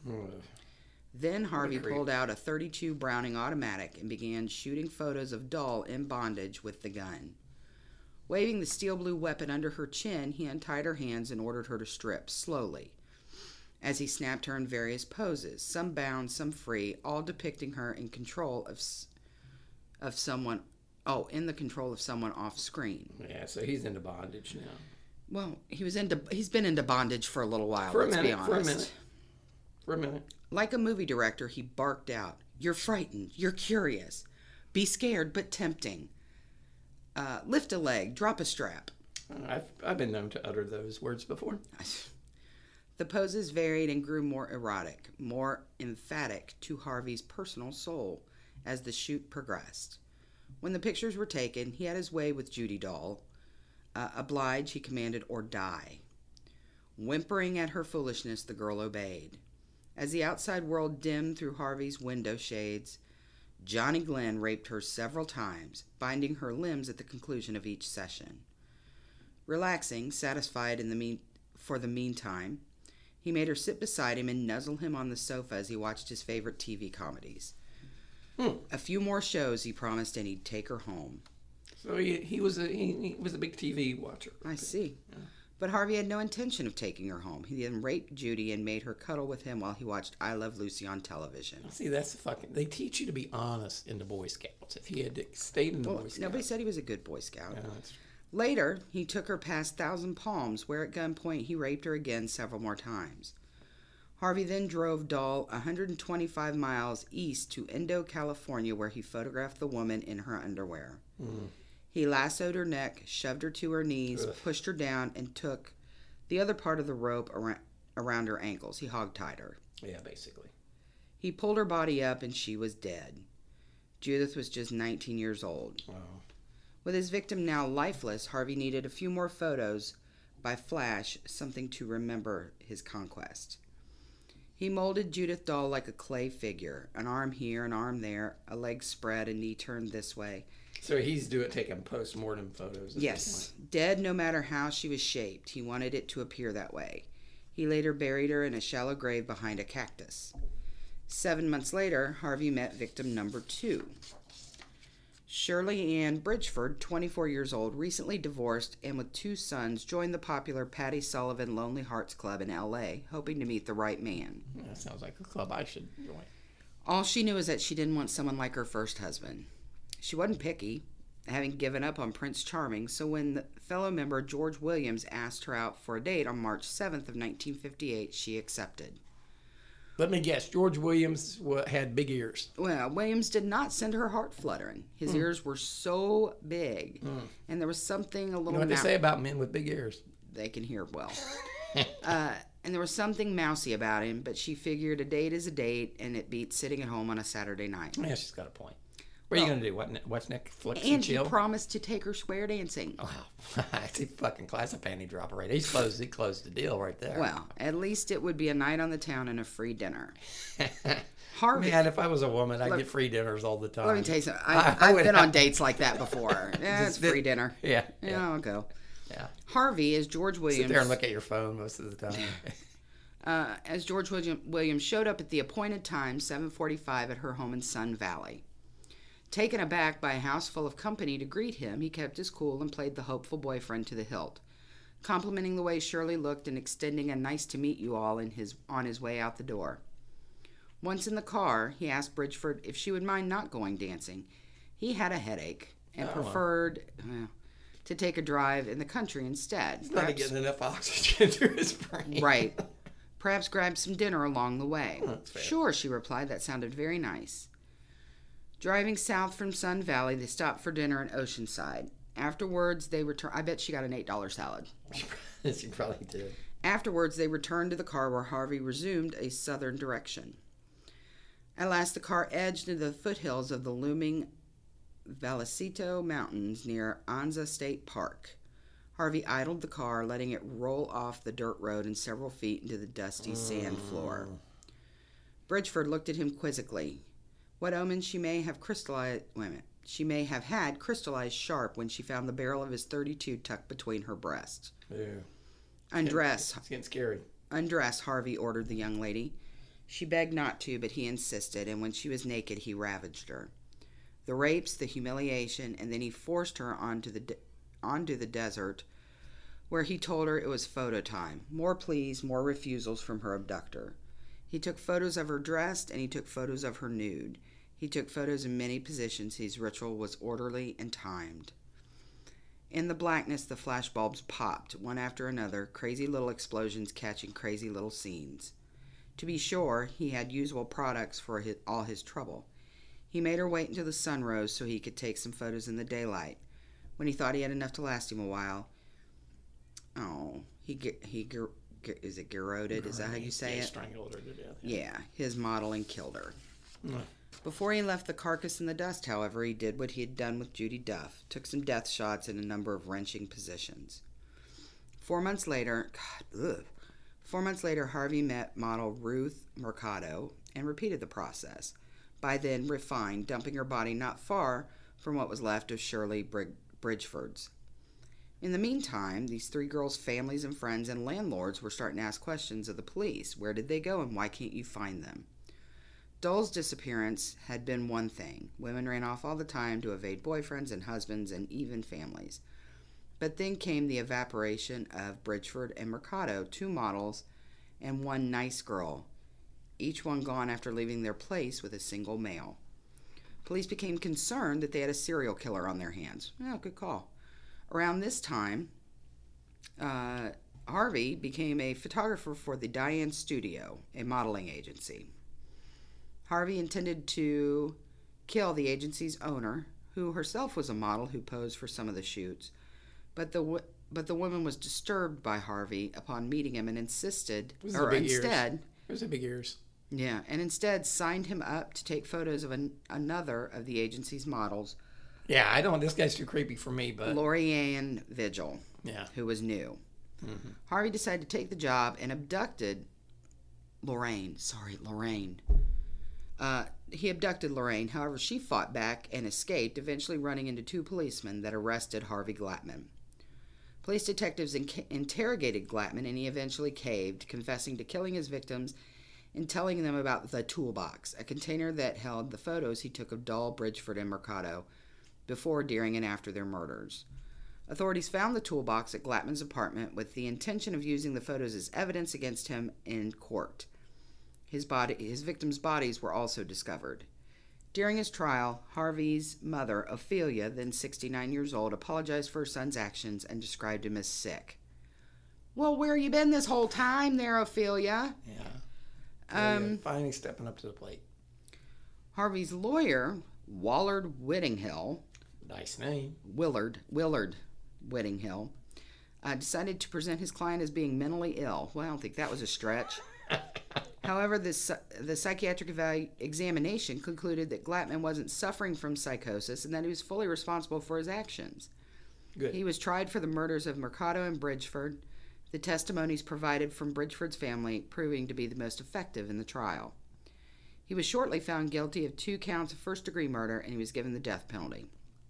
Then Harvey creep. pulled out a thirty-two Browning automatic and began shooting photos of Dull in bondage with the gun. Waving the steel blue weapon under her chin, he untied her hands and ordered her to strip, slowly, as he snapped her in various poses, some bound, some free, all depicting her in control of s- of someone, oh, in the control of someone off screen. Yeah, so he's into bondage now. Well, he was into, he's been into bondage for a little while, For a let's minute, be honest. for a minute. For a minute. Like a movie director, he barked out, "You're frightened, you're curious. Be scared but tempting. Uh, lift a leg, drop a strap." Uh, I've, I've been known to utter those words before. The poses varied and grew more erotic, more emphatic to Harvey's personal soul as the shoot progressed. When the pictures were taken, he had his way with Judy doll. Uh, oblige, he commanded, or die. Whimpering at her foolishness, the girl obeyed. As the outside world dimmed through Harvey's window shades, Johnny Glenn raped her several times, binding her limbs at the conclusion of each session. Relaxing, satisfied in the mean, for the meantime, he made her sit beside him and nuzzle him on the sofa as he watched his favorite T V comedies. Hmm. A few more shows, he promised, and he'd take her home. So he he was a he, he was a big T V watcher. I see. Yeah. But Harvey had no intention of taking her home. He then raped Judy and made her cuddle with him while he watched I Love Lucy on television. See, that's the fucking... They teach you to be honest in the Boy Scouts. If he had stayed in the well, Boy Scouts... Nobody said he was a good Boy Scout. Yeah, that's true. Later, he took her past Thousand Palms, where at gunpoint he raped her again several more times. Harvey then drove Doll one hundred twenty-five miles east to Endo, California, where he photographed the woman in her underwear. Mm. He lassoed her neck, shoved her to her knees, Ugh. pushed her down, and took the other part of the rope around, around her ankles. He hogtied her. Yeah, basically. He pulled her body up, and she was dead. Judith was just nineteen years old. Wow. With his victim now lifeless, Harvey needed a few more photos by flash, something to remember his conquest. He molded Judith Doll like a clay figure, an arm here, an arm there, a leg spread, a knee turned this way. So he's doing taking post-mortem photos. Yes, dead no matter how she was shaped. He wanted it to appear that way. He later buried her in a shallow grave behind a cactus. Seven months later, Harvey met victim number two. Shirley Ann Bridgeford, twenty-four years old, recently divorced, and with two sons, joined the popular Patty Sullivan Lonely Hearts Club in L A, hoping to meet the right man. That sounds like a club I should join. All she knew is that she didn't want someone like her first husband. She wasn't picky, having given up on Prince Charming, so when the fellow member George Williams asked her out for a date on March seventh of nineteen fifty-eight, she accepted. Let me guess, George Williams had big ears. Well, Williams did not send her heart fluttering. His mm. ears were so big, mm. and there was something a little... You know what mou- they say about men with big ears? They can hear well. uh, and there was something mousy about him, but she figured a date is a date, and it beats sitting at home on a Saturday night. Yeah, she's got a point. What are well, you going to do? What, what's Netflix and and chill? He promised to take her square dancing. Oh, that's a fucking class of panty dropper right there. He's closed, he closed the deal right there. Well, at least it would be a night on the town and a free dinner. Harvey. Man, if I was a woman, I'd look, get free dinners all the time. Let me tell you something. I, I, I I've been have... on dates like that before. Yeah, it's free dinner. Yeah. Yeah, yeah. I'll go. Yeah. Harvey is George Williams. Sit there and look at your phone most of the time. uh, as George William, Williams showed up at the appointed time, seven forty-five, at her home in Sun Valley. Taken aback by a house full of company to greet him, he kept his cool and played the hopeful boyfriend to the hilt, complimenting the way Shirley looked and extending a nice to meet you all in his, on his way out the door. Once in the car, he asked Bridgeford if she would mind not going dancing. He had a headache and oh. preferred uh, to take a drive in the country instead. He's not getting enough oxygen to his brain. Right. Perhaps grab some dinner along the way. Oh, that's fair. Sure, she replied. That sounded very nice. Driving south from Sun Valley, they stopped for dinner in Oceanside. Afterwards, they returned. I bet she got an eight dollar salad. She probably did. Afterwards, they returned to the car where Harvey resumed a southern direction. At last, the car edged into the foothills of the looming Vallecito Mountains near Anza State Park. Harvey idled the car, letting it roll off the dirt road and several feet into the dusty mm. sand floor. Bridgeford looked at him quizzically. What omen she may have crystallized, wait a minute, she may have had crystallized sharp when she found the barrel of his thirty-two tucked between her breasts. Yeah. Undress. It's getting scary. Undress, Harvey ordered the young lady. She begged not to, but he insisted, and when she was naked, he ravaged her. The rapes, the humiliation, and then he forced her onto the de- onto the desert, where he told her it was photo time. More pleas, more refusals from her abductor. He took photos of her dressed, and he took photos of her nude. He took photos in many positions. His ritual was orderly and timed. In the blackness, the flashbulbs popped, one after another, crazy little explosions catching crazy little scenes. To be sure, he had usual products for his, all his trouble. He made her wait until the sun rose so he could take some photos in the daylight. When he thought he had enough to last him a while, oh, he he is it garroted? Is that how you say yeah, it? Strangled her to death. Yeah, his model and killed her. Mm. Before he left the carcass in the dust, however, he did what he had done with Judy Duff, took some death shots in a number of wrenching positions. Four months later, God, ugh. Four months later, Harvey met model Ruth Mercado and repeated the process. By then, refined, dumping her body not far from what was left of Shirley Brig- Bridgeford's. In the meantime, these three girls' families and friends and landlords were starting to ask questions of the police. Where did they go and why can't you find them? Dole's disappearance had been one thing. Women ran off all the time to evade boyfriends and husbands and even families. But then came the evaporation of Bridgeford and Mercado, two models and one nice girl, each one gone after leaving their place with a single male. Police became concerned that they had a serial killer on their hands. Oh, good call. Around this time, uh, Harvey became a photographer for the Diane Studio, a modeling agency. Harvey intended to kill the agency's owner, who herself was a model who posed for some of the shoots, but the but the woman was disturbed by Harvey upon meeting him and insisted, or instead, ears. It was the big ears. Yeah, and instead signed him up to take photos of an, another of the agency's models. Yeah, I don't. This guy's too creepy for me, but Lori Ann Vigil. Yeah, who was new. Mm-hmm. Harvey decided to take the job and abducted Lorraine. Sorry, Lorraine. Uh, he abducted Lorraine. However, she fought back and escaped, eventually running into two policemen that arrested Harvey Glattman. Police detectives in- interrogated Glattman, and he eventually caved, confessing to killing his victims and telling them about the toolbox, a container that held the photos he took of Dole, Bridgeford, and Mercado before, during, and after their murders. Authorities found the toolbox at Glattman's apartment with the intention of using the photos as evidence against him in court. His body, his victims' bodies were also discovered. During his trial, Harvey's mother, Ophelia, then sixty-nine years old, apologized for her son's actions and described him as sick. Well, where you been this whole time there, Ophelia? Yeah. Um, yeah, finally stepping up to the plate. Harvey's lawyer, Wallard Whittinghill, nice name, Willard, Willard Whittinghill, uh, decided to present his client as being mentally ill. Well, I don't think that was a stretch. However, this, the psychiatric evalu- examination concluded that Glattman wasn't suffering from psychosis and that he was fully responsible for his actions. Good. He was tried for the murders of Mercado and Bridgeford, the testimonies provided from Bridgeford's family proving to be the most effective in the trial. He was shortly found guilty of two counts of first-degree murder, and he was given the death penalty.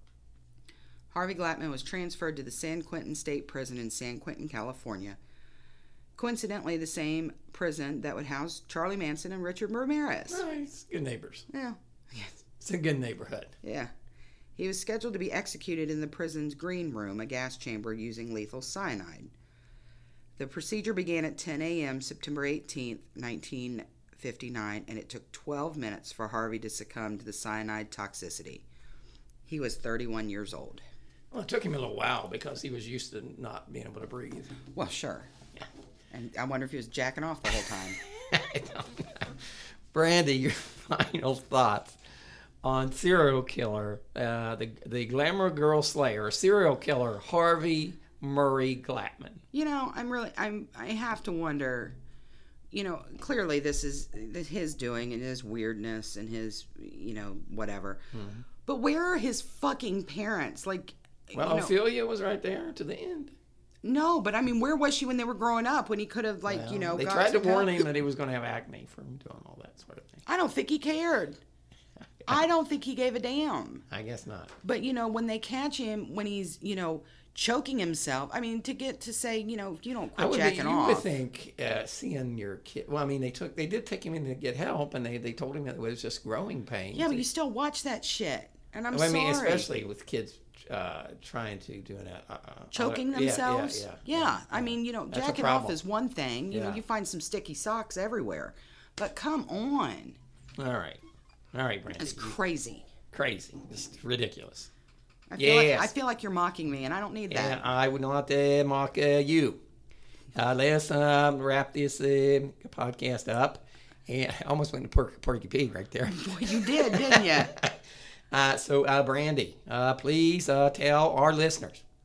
Harvey Glattman was transferred to the San Quentin State Prison in San Quentin, California. Coincidentally, the same prison that would house Charlie Manson and Richard Ramirez. Nice. Good neighbors. Yeah. Yes. It's a good neighborhood. Yeah. He was scheduled to be executed in the prison's green room, a gas chamber using lethal cyanide. The procedure began at ten a.m. September eighteenth, nineteen fifty-nine, and it took twelve minutes for Harvey to succumb to the cyanide toxicity. He was thirty-one years old. Well, it took him a little while because he was used to not being able to breathe. Well, sure. Yeah. And I wonder if he was jacking off the whole time. I don't know. Brandy, your final thoughts on serial killer, uh, the the glamour girl slayer, serial killer Harvey Murray Glattman. You know, I'm really, I'm, I have to wonder. You know, clearly this is his doing and his weirdness and his, you know, whatever. Mm-hmm. But where are his fucking parents? Like, well, you know, Ophelia was right there to the end. No, but I mean, where was she when they were growing up? When he could have, like, well, you know, they got tried to warn help? him that he was going to have acne from doing all that sort of thing. I don't think he cared. I don't think he gave a damn. I guess not. But you know, when they catch him when he's, you know, choking himself, I mean, to get to say, you know, you don't quit jacking be, you off. You would think uh, seeing your kid. Well, I mean, they took, they did take him in to get help, and they, they told him that it was just growing pains. Yeah, but you still watch that shit, and I'm well, sorry. I mean, especially with kids uh, trying to do that, uh, choking uh, themselves. Yeah, yeah, yeah, yeah. yeah. I mean, you know, That's jacking off is one thing. You yeah. know, you find some sticky socks everywhere, but come on. All right, all right, Brandy. It's crazy. Crazy, just ridiculous. I feel, yes. like, I feel like you're mocking me, and I don't need that. Yeah, I would not uh, mock uh, you. Uh, let's um, wrap this uh, podcast up. And I almost went to Porky, Porky Pig right there. Boy, you did, didn't you? uh, so, uh, Brandy, uh, please uh, tell our listeners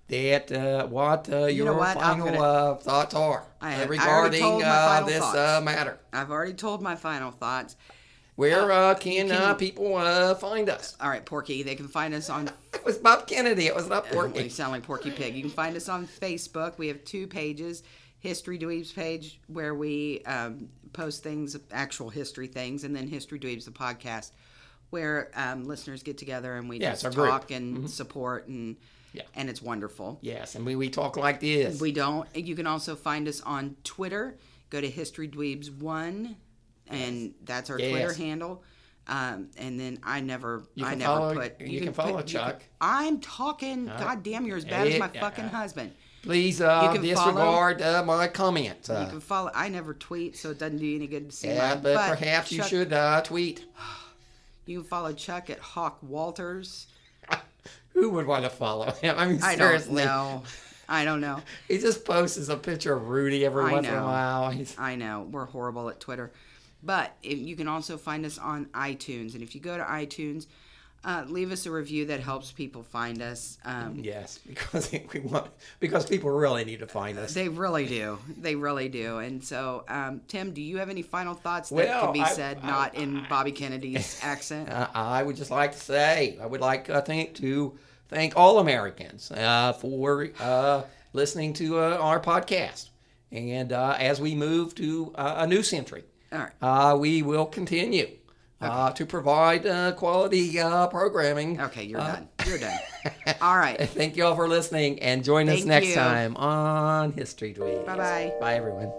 that uh, what uh, You know your what? I'm final gonna- uh, thoughts are I- I uh, already regarding told my uh, final this thoughts. uh, matter. I've already told my final thoughts. Where uh, can, can- uh, people uh, find us? All right, Porky, they can find us on... It was Bob Kennedy. It was not You Porky. sound like Porky Pig. You can find us on Facebook. We have two pages. History Dweebs page, where we um, post things, actual history things, and then History Dweebs, the podcast, where um, listeners get together and we Yeah, it's just our group. talk and support, and Yeah. and it's wonderful. Yes, and we, we talk like this. We don't. You can also find us on Twitter. Go to History Dweebs one, and that's our Yes. Twitter handle. Um, and then I never, You I can never follow- put. you can follow put- you Chuck. I'm talking. God damn, you're as bad as Hey, my uh, fucking uh, husband. Please uh, You can disregard uh, my comments. Uh, You can follow. I never tweet, so it doesn't do you any good to see yeah, mine. but, perhaps you Chuck- should uh, tweet. You can follow Chuck at Hawk Walters. Who would want to follow him? I mean, I seriously. don't know. I don't know. He just posts a picture of Rudy every I once in a know. while. He's, I know. We're horrible at Twitter. But if, you can also find us on iTunes. And if you go to iTunes, uh, leave us a review that helps people find us. Um, yes, because we want because people really need to find us. They really do. They really do. And so, um, Tim, do you have any final thoughts that Well, can be I- said I- not in Bobby Kennedy's accent? Uh, I would just like to say, I would like uh, think to thank all Americans uh, for uh, listening to uh, our podcast. And uh, as we move to uh, a new century, All right. uh, we will continue uh, to provide uh, quality uh, programming. Okay, you're Uh, done. You're done. All right. Thank you all for listening, and join us Thank next you. time on History Dweebs. Bye-bye. Bye, everyone.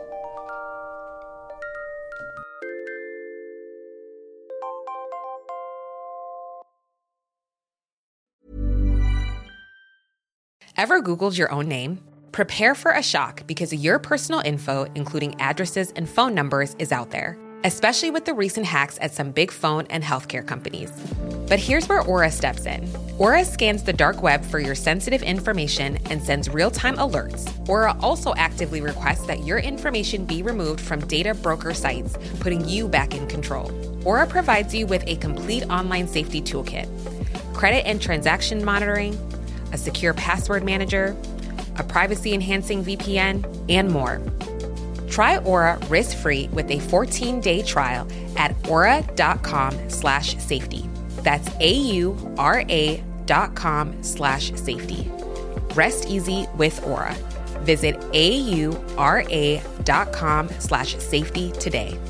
Ever Googled your own name? Prepare for a shock because your personal info, including addresses and phone numbers, is out there, especially with the recent hacks at some big phone and healthcare companies. But here's where Aura steps in. Aura scans the dark web for your sensitive information and sends real-time alerts. Aura also actively requests that your information be removed from data broker sites, putting you back in control. Aura provides you with a complete online safety toolkit, credit and transaction monitoring, a secure password manager, a privacy-enhancing V P N, and more. Try Aura risk-free with a fourteen-day trial at aura.com slash safety. That's A-U-R-A dot com slash safety. Rest easy with Aura. Visit A-U-R-A dot com slash safety today.